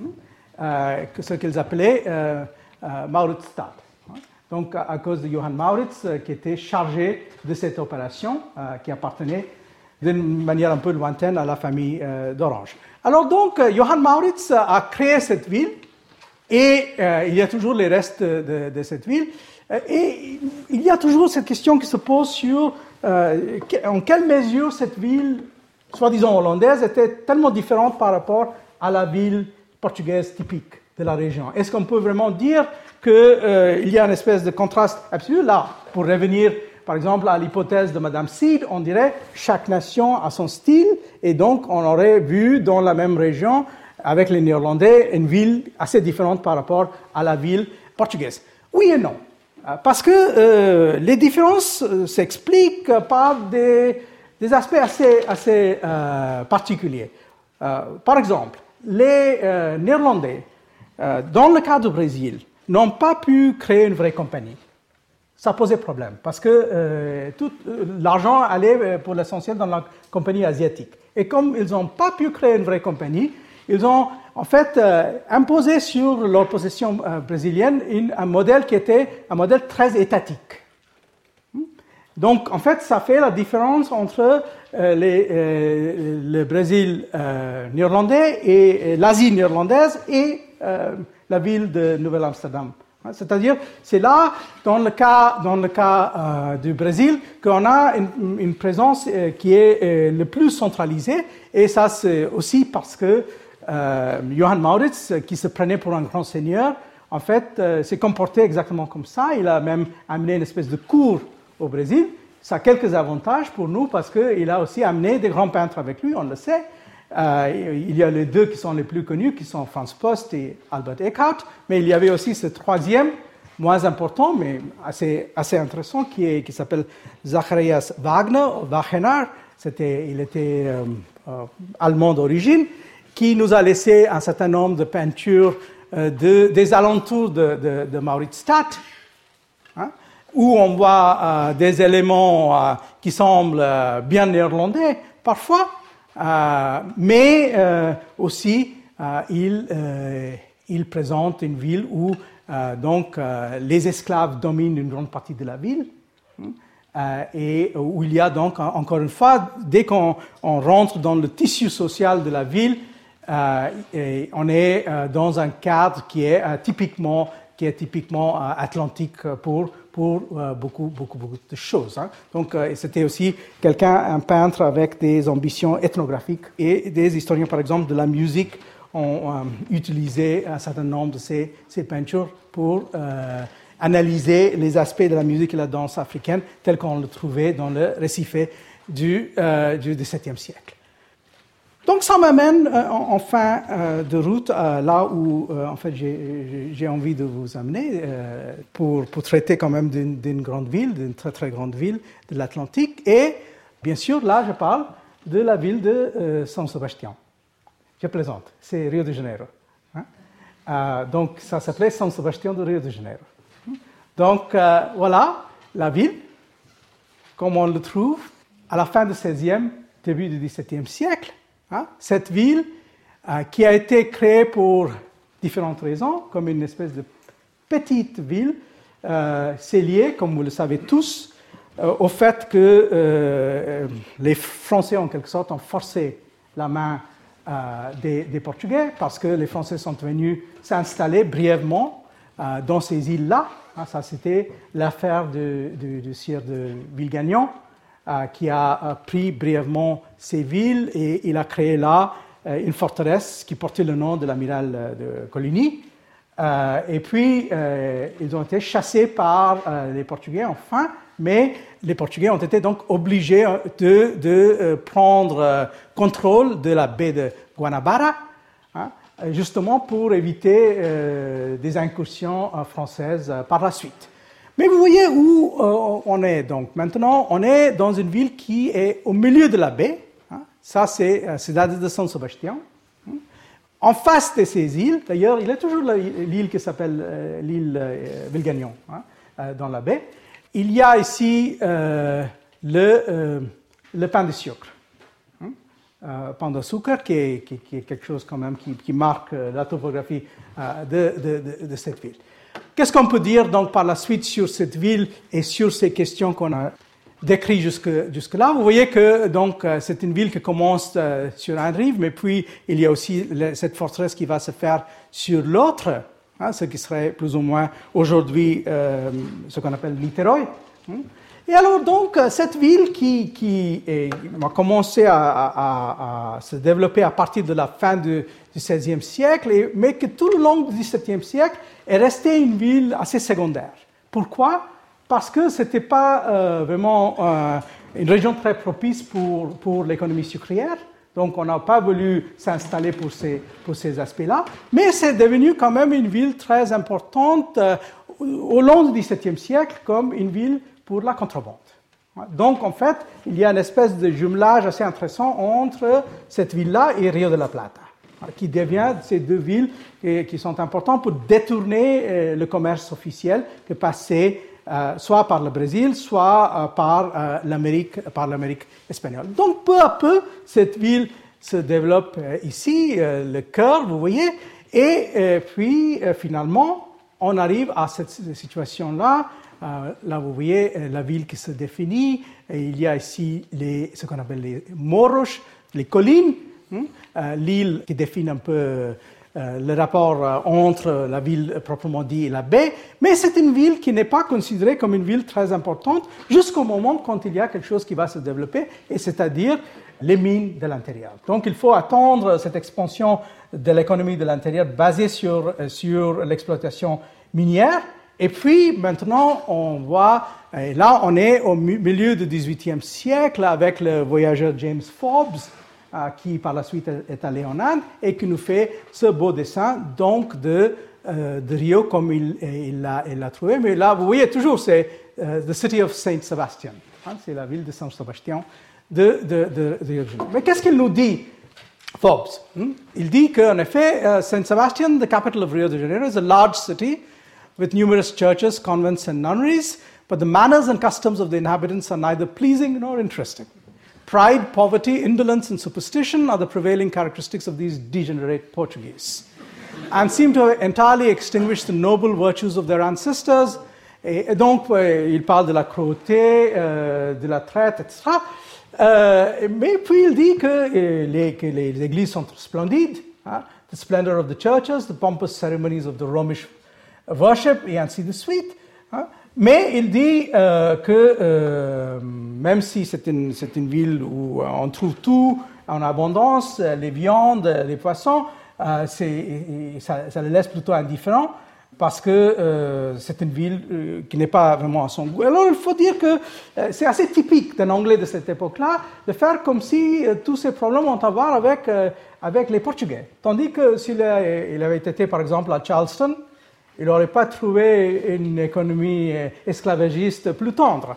euh, ce qu'ils appelaient euh, euh, Mauritsstad. Donc, à, à cause de Johann Mauritz, euh, qui était chargé de cette opération, euh, qui appartenait d'une manière un peu lointaine à la famille euh, d'Orange. Alors donc, euh, Johann Mauritz a créé cette ville, et euh, il y a toujours les restes de, de cette ville, euh, et il y a toujours cette question qui se pose sur Euh, en quelle mesure cette ville, soi-disant hollandaise, était tellement différente par rapport à la ville portugaise typique de la région. Est-ce qu'on peut vraiment dire qu'il euh, y a une espèce de contraste absolu? Là, pour revenir par exemple à l'hypothèse de Madame Seed, on dirait chaque nation a son style, et donc on aurait vu dans la même région, avec les Néerlandais, une ville assez différente par rapport à la ville portugaise. Oui et non. Parce que euh, les différences euh, s'expliquent par des, des aspects assez, assez euh, particuliers. Euh, par exemple, les euh, Néerlandais, euh, dans le cas du Brésil, n'ont pas pu créer une vraie compagnie. Ça posait problème, parce que euh, tout euh, l'argent allait pour l'essentiel dans la compagnie asiatique. Et comme ils n'ont pas pu créer une vraie compagnie, ils ont en fait euh, imposé sur leur possession euh, brésilienne une, un modèle qui était un modèle très étatique. Donc en fait, ça fait la différence entre euh, les, euh, le Brésil euh, néerlandais et, et l'Asie néerlandaise et euh, la ville de Nouvelle-Amsterdam. C'est-à-dire, c'est là, dans le cas, dans le cas euh, du Brésil, qu'on a une, une présence euh, qui est euh, le plus centralisée, et ça c'est aussi parce que euh, Johann Mauritz, qui se prenait pour un grand seigneur, en fait, euh, s'est comporté exactement comme ça. Il a même amené une espèce de cour au Brésil. Ça a quelques avantages pour nous parce qu'il a aussi amené des grands peintres avec lui, on le sait. Euh, il y a les deux qui sont les plus connus, qui sont Franz Post et Albert Eckhardt, mais il y avait aussi ce troisième, moins important, mais assez, assez intéressant, qui, est, qui s'appelle Zacharias Wagner, Wagener. C'était, il était euh, euh, allemand d'origine, qui nous a laissé un certain nombre de peintures euh, de, des alentours de, de, de Mauritsstadt, hein, où on voit euh, des éléments euh, qui semblent euh, bien néerlandais, parfois, euh, mais euh, aussi euh, il, euh, il présente une ville où euh, donc, euh, les esclaves dominent une grande partie de la ville, euh, et où il y a donc, encore une fois, dès qu'on on rentre dans le tissu social de la ville, euh, et on est euh, dans un cadre qui est euh, typiquement, qui est typiquement euh, atlantique pour pour euh, beaucoup, beaucoup, beaucoup de choses. Hein. Donc, euh, c'était aussi quelqu'un, un peintre avec des ambitions ethnographiques. Et des historiens, par exemple, de la musique ont euh, utilisé un certain nombre de ces, ces peintures pour euh, analyser les aspects de la musique et de la danse africaine tels qu'on le trouvait dans le récifé du, euh, du dix-septième siècle. Donc, ça m'amène euh, en, en fin euh, de route euh, là où, euh, en fait, j'ai, j'ai envie de vous amener euh, pour, pour traiter quand même d'une, d'une grande ville, d'une très très grande ville de l'Atlantique. Et bien sûr, là, je parle de la ville de euh, São Sebastião. Je plaisante, c'est Rio de Janeiro. Hein? Euh, donc, ça s'appelait São Sebastião de Rio de Janeiro. Donc, euh, voilà la ville, comme on le trouve à la fin du seizième, début du dix-septième siècle. Hein, cette ville euh, qui a été créée pour différentes raisons, comme une espèce de petite ville, euh, c'est lié, comme vous le savez tous, euh, au fait que euh, les Français, en quelque sorte, ont forcé la main euh, des, des Portugais, parce que les Français sont venus s'installer brièvement euh, dans ces îles-là. Hein, ça, c'était l'affaire du, du, du sire de Villegagnon, Euh, qui a euh, pris brièvement ces villes et il a créé là euh, une forteresse qui portait le nom de l'amiral euh, de Coligny. Euh, et puis, euh, ils ont été chassés par euh, les Portugais, enfin, mais les Portugais ont été donc obligés de, de euh, prendre euh, contrôle de la baie de Guanabara, hein, justement pour éviter euh, des incursions euh, françaises euh, par la suite. Mais vous voyez où euh, on est donc. Maintenant, on est dans une ville qui est au milieu de la baie. Hein. Ça, c'est la Cidade de São Sebastião. Hein. En face de ces îles, d'ailleurs, il y a toujours l'île qui s'appelle euh, l'île euh, Villegagnon, hein, euh, dans la baie. Il y a ici euh, le, euh, le pain de sucre. Hein. Euh, pain de sucre, qui est, qui, qui est quelque chose quand même qui, qui marque la topographie euh, de, de, de, de cette ville. Qu'est-ce qu'on peut dire donc par la suite sur cette ville et sur ces questions qu'on a décrites jusque, jusque-là? Vous voyez que donc c'est une ville qui commence euh, sur une rive, mais puis il y a aussi le, cette forteresse qui va se faire sur l'autre, hein, ce qui serait plus ou moins aujourd'hui euh, ce qu'on appelle Niterói. Hein. Et alors donc cette ville qui, qui est, a commencé à, à, à se développer à partir de la fin du, du seizième siècle, et, mais que tout le long du dix-septième siècle est restée une ville assez secondaire. Pourquoi? Parce que ce n'était pas euh, vraiment euh, une région très propice pour, pour l'économie sucrière, donc on n'a pas voulu s'installer pour ces, pour ces aspects-là, mais c'est devenu quand même une ville très importante euh, au long du dix-septième siècle comme une ville pour la contrebande. Donc, en fait, il y a une espèce de jumelage assez intéressant entre cette ville-là et Rio de la Plata, qui devient ces deux villes qui sont importantes pour détourner le commerce officiel qui passait soit par le Brésil, soit par l'Amérique, par l'Amérique espagnole. Donc, peu à peu, cette ville se développe ici, le cœur, vous voyez, et puis, finalement, on arrive à cette situation-là. Euh, là, vous voyez la ville qui se définit. Et il y a ici les, ce qu'on appelle les morros, les collines, hein, euh, l'île qui définit un peu euh, euh, le rapport euh, entre la ville proprement dit et la baie, mais c'est une ville qui n'est pas considérée comme une ville très importante jusqu'au moment quand il y a quelque chose qui va se développer, et c'est-à-dire les mines de l'intérieur. Donc il faut attendre cette expansion de l'économie de l'intérieur basée sur, euh, sur l'exploitation minière. Et puis, maintenant, on voit, et là, on est au milieu du dix-huitième siècle avec le voyageur James Forbes, euh, qui par la suite est allé en Inde et qui nous fait ce beau dessin, donc, de, euh, de Rio, comme il, il, l'a, il l'a trouvé. Mais là, vous voyez toujours, c'est uh, The City of Saint Sebastian. Hein, c'est la ville de Saint Sébastien de, de, de, de Rio de Janeiro. Mais qu'est-ce qu'il nous dit, Forbes? Hmm? Il dit qu'en effet, uh, Saint Sebastian, the capital of Rio de Janeiro, is a large city with numerous churches, convents, and nunneries, but the manners and customs of the inhabitants are neither pleasing nor interesting. Pride, poverty, indolence, and superstition are the prevailing characteristics of these degenerate Portuguese, and seem to have entirely extinguished the noble virtues of their ancestors. Et, et donc, euh, il parle de la cruauté, euh, de la traite, et cetera. Euh, mais puis il dit que, euh, les, que les églises sont splendides, hein, the splendor of the churches, the pompous ceremonies of the Romish worship, et ainsi de suite. Hein. Mais il dit euh, que euh, même si c'est une, c'est une ville où on trouve tout en abondance, les viandes, les poissons, euh, c'est, ça, ça les laisse plutôt indifférents parce que euh, c'est une ville euh, qui n'est pas vraiment à son goût. Alors il faut dire que euh, c'est assez typique d'un Anglais de cette époque-là de faire comme si euh, tous ces problèmes ont à voir avec, euh, avec les Portugais. Tandis que s'il a, il avait été par exemple à Charleston, il n'aurait pas trouvé une économie esclavagiste plus tendre.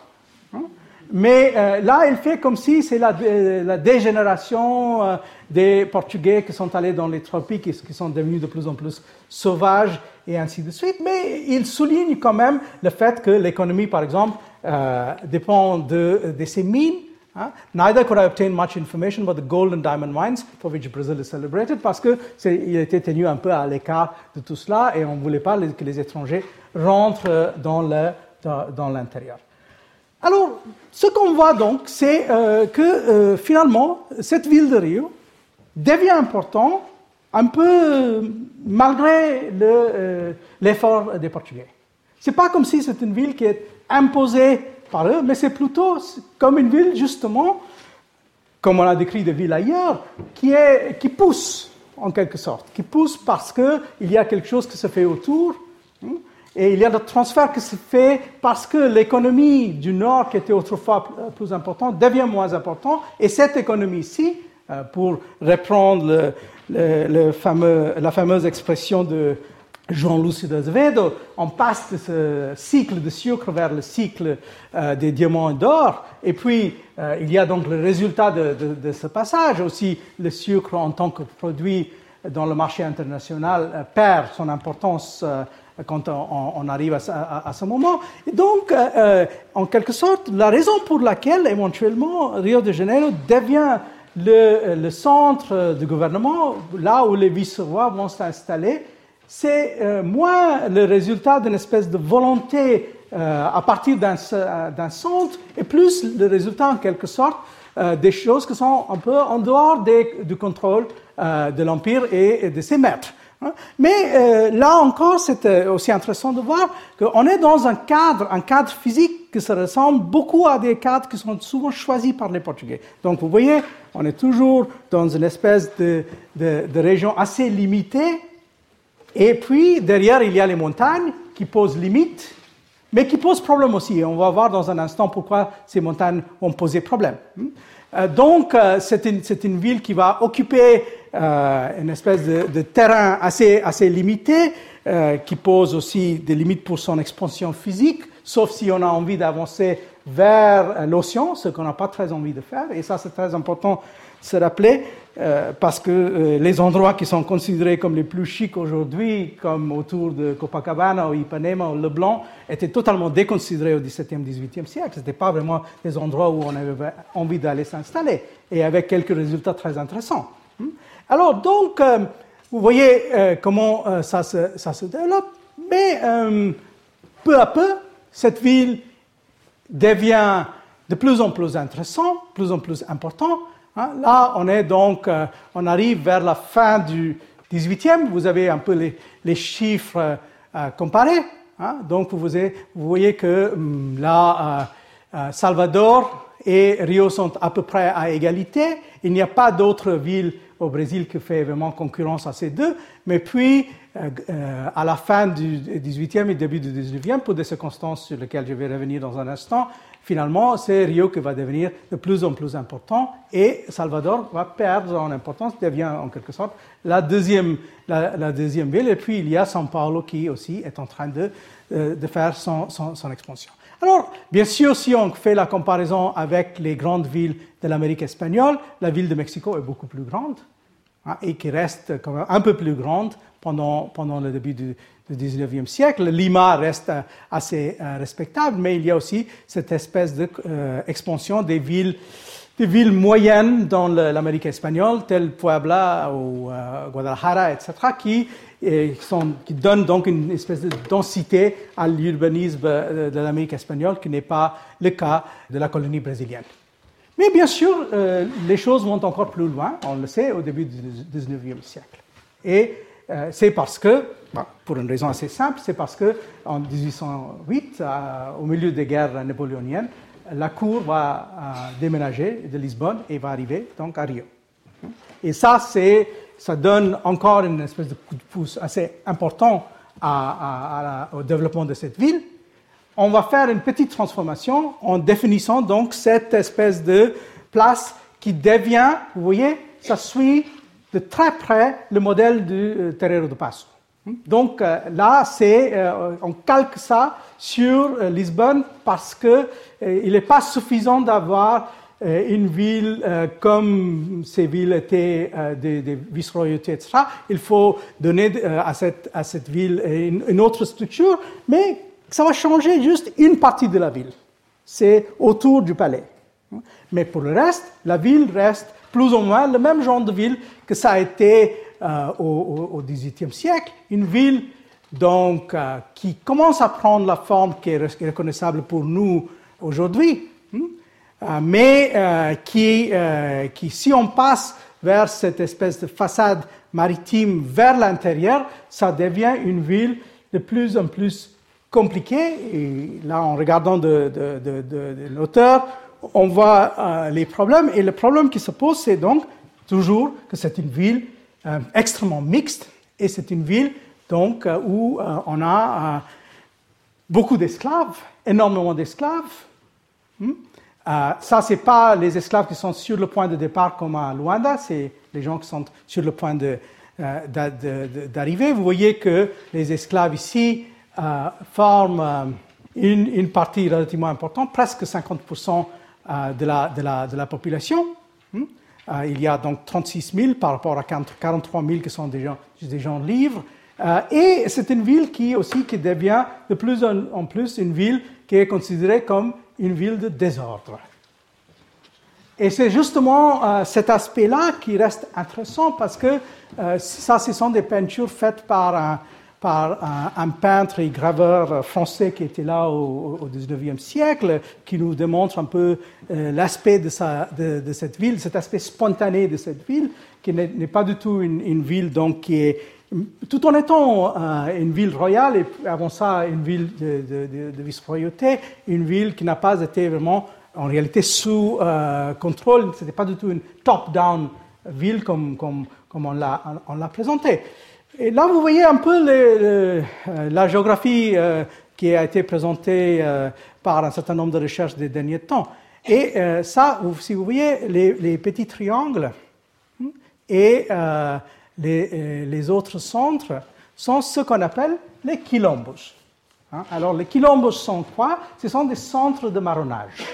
Mais euh, là, il fait comme si c'est la, la dégénération euh, des Portugais qui sont allés dans les tropiques et qui sont devenus de plus en plus sauvages et ainsi de suite. Mais il souligne quand même le fait que l'économie, par exemple, euh, dépend de, de ces mines. Hein? Neither could I obtain much information about the gold and diamond mines for which Brazil is celebrated, parce que c'est, il était tenu un peu à l'écart de tout cela et on ne voulait pas les, que les étrangers rentrent dans, le, dans, dans l'intérieur. Alors, ce qu'on voit donc, c'est euh, que euh, finalement, cette ville de Rio devient importante un peu euh, malgré le, euh, l'effort des Portugais. Ce n'est pas comme si c'est une ville qui est imposée par eux, mais c'est plutôt comme une ville, justement, comme on a décrit des villes ailleurs, qui, est, qui pousse, en quelque sorte, qui pousse parce qu'il y a quelque chose qui se fait autour, et il y a des transferts qui se fait parce que l'économie du Nord, qui était autrefois plus importante, devient moins importante, et cette économie-ci, pour reprendre le, le, le fameux, la fameuse expression de João Lúcio de Azevedo, on passe de ce cycle de sucre vers le cycle euh, des diamants et d'or, et puis euh, il y a donc le résultat de, de, de ce passage. Aussi, le sucre en tant que produit dans le marché international euh, perd son importance euh, quand on, on arrive à, à, à ce moment. Et donc, euh, en quelque sorte, la raison pour laquelle éventuellement Rio de Janeiro devient le, le centre du gouvernement, là où les vice-rois vont s'installer, c'est euh, moins le résultat d'une espèce de volonté euh, à partir d'un, d'un centre, et plus le résultat, en quelque sorte, euh, des choses qui sont un peu en dehors des, du contrôle euh, de l'Empire et, et de ses maîtres. Hein. Mais euh, là encore, c'est aussi intéressant de voir qu'on est dans un cadre, un cadre physique qui se ressemble beaucoup à des cadres qui sont souvent choisis par les Portugais. Donc vous voyez, on est toujours dans une espèce de, de, de région assez limitée. Et puis, derrière, il y a les montagnes qui posent limite, mais qui posent problème aussi. Et on va voir dans un instant pourquoi ces montagnes ont posé problème. Euh, donc, euh, c'est, une, c'est une ville qui va occuper euh, une espèce de, de terrain assez, assez limité, euh, qui pose aussi des limites pour son expansion physique, sauf si on a envie d'avancer vers l'océan, ce qu'on n'a pas très envie de faire. Et ça, c'est très important de se rappeler, euh, parce que euh, les endroits qui sont considérés comme les plus chics aujourd'hui, comme autour de Copacabana ou Ipanema ou Leblanc, étaient totalement déconsidérés au dix-septième, dix-huitième siècle. Ce n'étaient pas vraiment des endroits où on avait envie d'aller s'installer, et avec quelques résultats très intéressants. Alors, donc, euh, vous voyez euh, comment euh, ça, se, ça se développe, mais euh, peu à peu, cette ville devient de plus en plus intéressante, de plus en plus importante. Hein. Là, on est donc, euh, on arrive vers la fin du dix-huitième, vous avez un peu les, les chiffres euh, comparés. Hein. Donc vous, avez, vous voyez que hum, là, euh, euh, Salvador et Rio sont à peu près à égalité. Il n'y a pas d'autre ville au Brésil qui fait vraiment concurrence à ces deux. Mais puis, euh, euh, à la fin du dix-huitième et début du dix-neuvième, pour des circonstances sur lesquelles je vais revenir dans un instant, finalement, c'est Rio qui va devenir de plus en plus important et Salvador va perdre en importance, devient en quelque sorte la deuxième, la, la deuxième ville. Et puis, il y a São Paulo qui aussi est en train de, de faire son, son, son expansion. Alors, bien sûr, si on fait la comparaison avec les grandes villes de l'Amérique espagnole, la ville de Mexico est beaucoup plus grande hein, et qui reste quand même un peu plus grande pendant, pendant le début du, du dix-neuvième siècle. Lima reste assez euh, respectable, mais il y a aussi cette espèce d'expansion de, euh, des villes, des villes moyennes dans le, l'Amérique espagnole, telles Puebla ou euh, Guadalajara, et cetera, qui Et qui, sont, qui donnent donc une espèce de densité à l'urbanisme de l'Amérique espagnole qui n'est pas le cas de la colonie brésilienne. Mais bien sûr, euh, les choses vont encore plus loin, on le sait, au début du dix-neuvième siècle. Et euh, c'est parce que, bah, pour une raison assez simple, c'est parce qu'en dix-huit cent huit, euh, au milieu des guerres napoléoniennes, la cour va euh, déménager de Lisbonne et va arriver donc à Rio. Et ça, c'est... ça donne encore une espèce de coup de pouce assez important à, à, à, au développement de cette ville. On va faire une petite transformation en définissant donc cette espèce de place qui devient, vous voyez, ça suit de très près le modèle du euh, Terreiro do Passo. Donc euh, là, c'est, euh, on calque ça sur euh, Lisbonne parce que euh, il n'est pas suffisant d'avoir une ville euh, comme ces villes étaient euh, des, des vice-royautés, et cetera. Il faut donner euh, à, cette, à cette ville une, une autre structure, mais ça va changer juste une partie de la ville. C'est autour du palais. Mais pour le reste, la ville reste plus ou moins le même genre de ville que ça a été euh, au, au dix-huitième siècle. Une ville donc, euh, qui commence à prendre la forme qui est reconnaissable pour nous aujourd'hui. Hein? Euh, mais euh, qui, euh, qui, si on passe vers cette espèce de façade maritime vers l'intérieur, ça devient une ville de plus en plus compliquée. Et là, en regardant de, de, de, de, de l'auteur, on voit euh, les problèmes. Et le problème qui se pose, c'est donc toujours que c'est une ville euh, extrêmement mixte. Et c'est une ville donc, euh, où euh, on a euh, beaucoup d'esclaves, énormément d'esclaves. Hmm? Euh, ça, ce n'est pas les esclaves qui sont sur le point de départ comme à Luanda, c'est les gens qui sont sur le point de, euh, de, de, d'arriver. Vous voyez que les esclaves ici euh, forment euh, une, une partie relativement importante, presque cinquante pour cent euh, de, la, de, la, de la population. Hmm? Euh, il y a donc trente-six mille par rapport à quarante-trois mille qui sont des gens, des gens libres. Euh, et c'est une ville qui aussi qui devient de plus en, en plus une ville qui est considérée comme une ville de désordre. Et c'est justement euh, cet aspect-là qui reste intéressant parce que euh, ça, ce sont des peintures faites par un, par un, un peintre et graveur français qui était là au, au dix-neuvième siècle, qui nous démontre un peu euh, l'aspect de, sa, de, de cette ville, cet aspect spontané de cette ville, qui n'est, n'est pas du tout une, une ville donc, qui est, tout en étant euh, une ville royale, et avant ça une ville de, de, de, de vice-royauté, une ville qui n'a pas été vraiment, en réalité, sous euh, contrôle. Ce n'était pas du tout une top-down ville comme, comme, comme on, l'a, on l'a présenté. Et là, vous voyez un peu les, les, la géographie euh, qui a été présentée euh, par un certain nombre de recherches des derniers temps. Et euh, ça, si vous voyez, les, les petits triangles et euh, les, les autres centres sont ce qu'on appelle les quilombos. Hein? Alors, les quilombos sont quoi? Ce sont des centres de marronnage.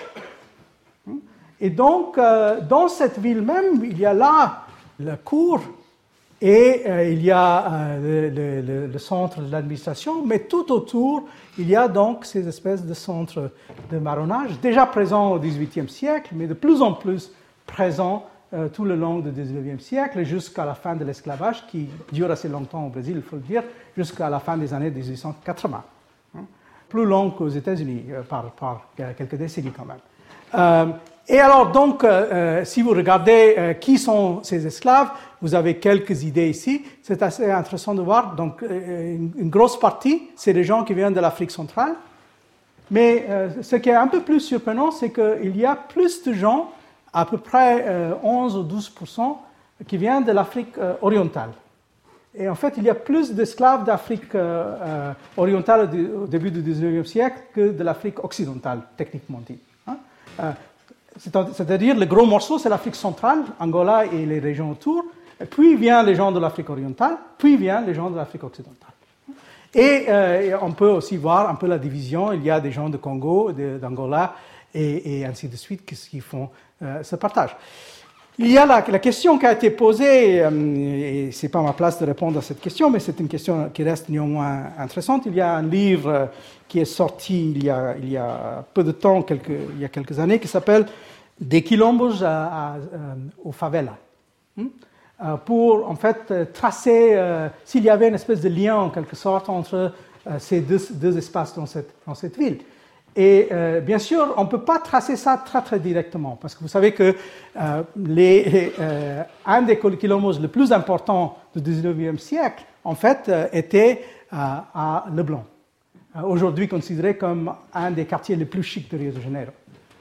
Et donc, euh, dans cette ville même, il y a là la cour et euh, il y a euh, le, le, le centre de l'administration, mais tout autour, il y a donc ces espèces de centres de marronnage, déjà présents au dix-huitième siècle, mais de plus en plus présents euh, tout le long du dix-neuvième siècle, jusqu'à la fin de l'esclavage, qui dure assez longtemps au Brésil, il faut le dire, jusqu'à la fin des années dix-huit cent quatre-vingts. Hein, plus long qu'aux États-Unis, euh, par, par quelques décennies quand même. Euh, et alors, donc, euh, si vous regardez euh, qui sont ces esclaves, vous avez quelques idées ici. C'est assez intéressant de voir. Donc, euh, une, une grosse partie, c'est des gens qui viennent de l'Afrique centrale. Mais euh, ce qui est un peu plus surprenant, c'est qu'il y a plus de gens, à peu près euh, onze ou douze pour cent, qui viennent de l'Afrique euh, orientale. Et en fait, il y a plus d'esclaves d'Afrique euh, euh, orientale au début du dix-neuvième siècle que de l'Afrique occidentale, techniquement dit. Hein? Euh, c'est-à-dire, le gros morceau, c'est l'Afrique centrale, Angola et les régions autour, puis viennent les gens de l'Afrique orientale, puis viennent les gens de l'Afrique occidentale. Et, euh, et on peut aussi voir un peu la division. Il y a des gens de Congo, de, d'Angola, et, et ainsi de suite, qui font euh, ce partage. Il y a la, la question qui a été posée, euh, et ce n'est pas ma place de répondre à cette question, mais c'est une question qui reste néanmoins intéressante. Il y a un livre qui est sorti il y a, il y a peu de temps, quelques, il y a quelques années, qui s'appelle « Des quilombos à, à, à, aux favelas hmm? ». Pour en fait tracer euh, s'il y avait une espèce de lien en quelque sorte entre euh, ces deux, deux espaces dans cette, dans cette ville. Et euh, bien sûr, on ne peut pas tracer ça très très directement, parce que vous savez que euh, les, euh, un des quilombos les plus importants du dix-neuvième siècle, en fait, euh, était euh, à Leblon, euh, aujourd'hui considéré comme un des quartiers les plus chics de Rio de Janeiro.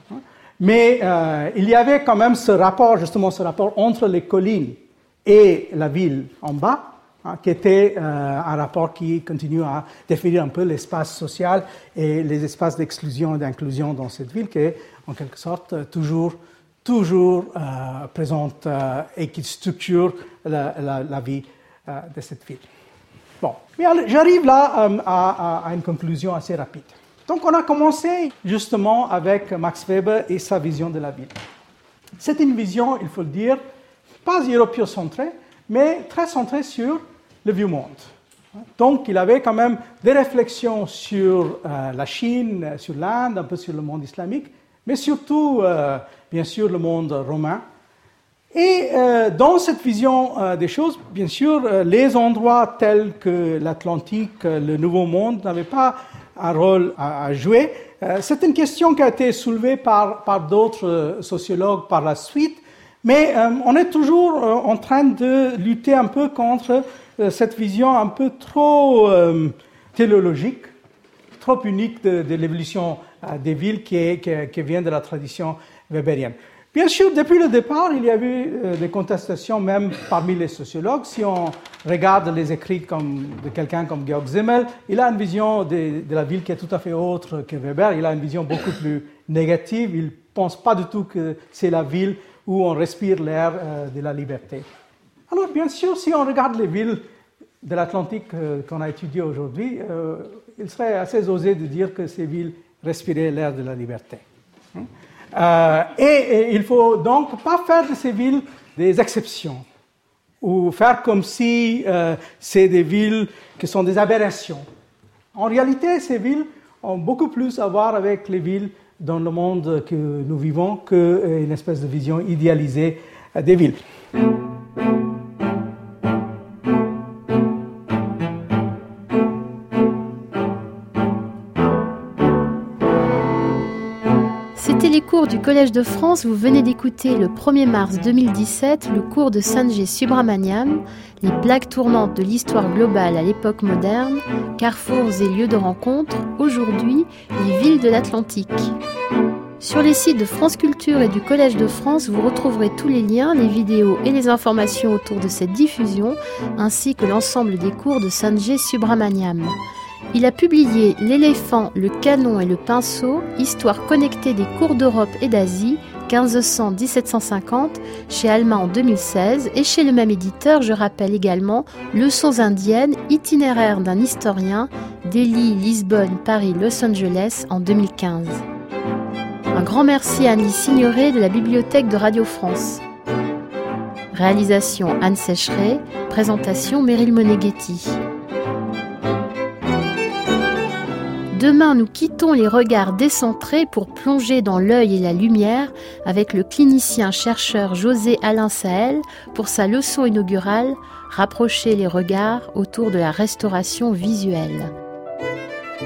Mais euh, il y avait quand même ce rapport, justement ce rapport entre les collines et la ville en bas, hein, qui était euh, un rapport qui continue à définir un peu l'espace social et les espaces d'exclusion et d'inclusion dans cette ville, qui est en quelque sorte toujours, toujours euh, présente euh, et qui structure la, la, la vie euh, de cette ville. Bon, mais j'arrive là euh, à, à une conclusion assez rapide. Donc on a commencé justement avec Max Weber et sa vision de la ville. C'est une vision, il faut le dire, pas européocentré, mais très centré sur le vieux monde. Donc, il avait quand même des réflexions sur euh, la Chine, sur l'Inde, un peu sur le monde islamique, mais surtout, euh, bien sûr, le monde romain. Et euh, dans cette vision euh, des choses, bien sûr, euh, les endroits tels que l'Atlantique, euh, le Nouveau Monde, n'avaient pas un rôle à, à jouer. Euh, c'est une question qui a été soulevée par, par d'autres sociologues par la suite. Mais euh, on est toujours euh, en train de lutter un peu contre euh, cette vision un peu trop euh, téléologique, trop unique de, de l'évolution euh, des villes qui, est, qui, qui vient de la tradition weberienne. Bien sûr, depuis le départ, il y a eu euh, des contestations même parmi les sociologues. Si on regarde les écrits comme, de quelqu'un comme Georg Simmel, il a une vision de, de la ville qui est tout à fait autre que Weber. Il a une vision beaucoup plus négative. Il ne pense pas du tout que c'est la ville où on respire l'air euh, de la liberté. Alors, bien sûr, si on regarde les villes de l'Atlantique euh, qu'on a étudiées aujourd'hui, euh, il serait assez osé de dire que ces villes respiraient l'air de la liberté. Hein? Euh, et, et il ne faut donc pas faire de ces villes des exceptions, ou faire comme si euh, c'est des villes qui sont des aberrations. En réalité, ces villes ont beaucoup plus à voir avec les villes dans le monde que nous vivons qu'une espèce de vision idéalisée des villes. C'était les cours du Collège de France. Vous venez d'écouter le premier mars deux mille dix-sept le cours de Sanjay Subramaniam, les plaques tournantes de l'histoire globale à l'époque moderne, carrefours et lieux de rencontre, aujourd'hui les villes de l'Atlantique. Sur les sites de France Culture et du Collège de France, vous retrouverez tous les liens, les vidéos et les informations autour de cette diffusion, ainsi que l'ensemble des cours de Sanjay Subramaniam. Il a publié L'éléphant, le canon et le pinceau, histoire connectée des cours d'Europe et d'Asie, quinze cents à dix-sept cent cinquante, chez Alma en deux mille seize, et chez le même éditeur, je rappelle également, Leçons indiennes, itinéraire d'un historien, Delhi, Lisbonne, Paris, Los Angeles en deux mille quinze. Un grand merci à Annie Signoret de la Bibliothèque de Radio France. Réalisation Anne Sécheret, présentation Meryl Moneghetti. Demain, nous quittons les regards décentrés pour plonger dans l'œil et la lumière avec le clinicien-chercheur José Alain Sahel pour sa leçon inaugurale « Rapprocher les regards autour de la restauration visuelle ».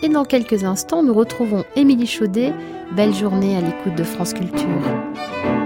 Et dans quelques instants, nous retrouvons Émilie Chaudet. Belle journée à l'écoute de France Culture.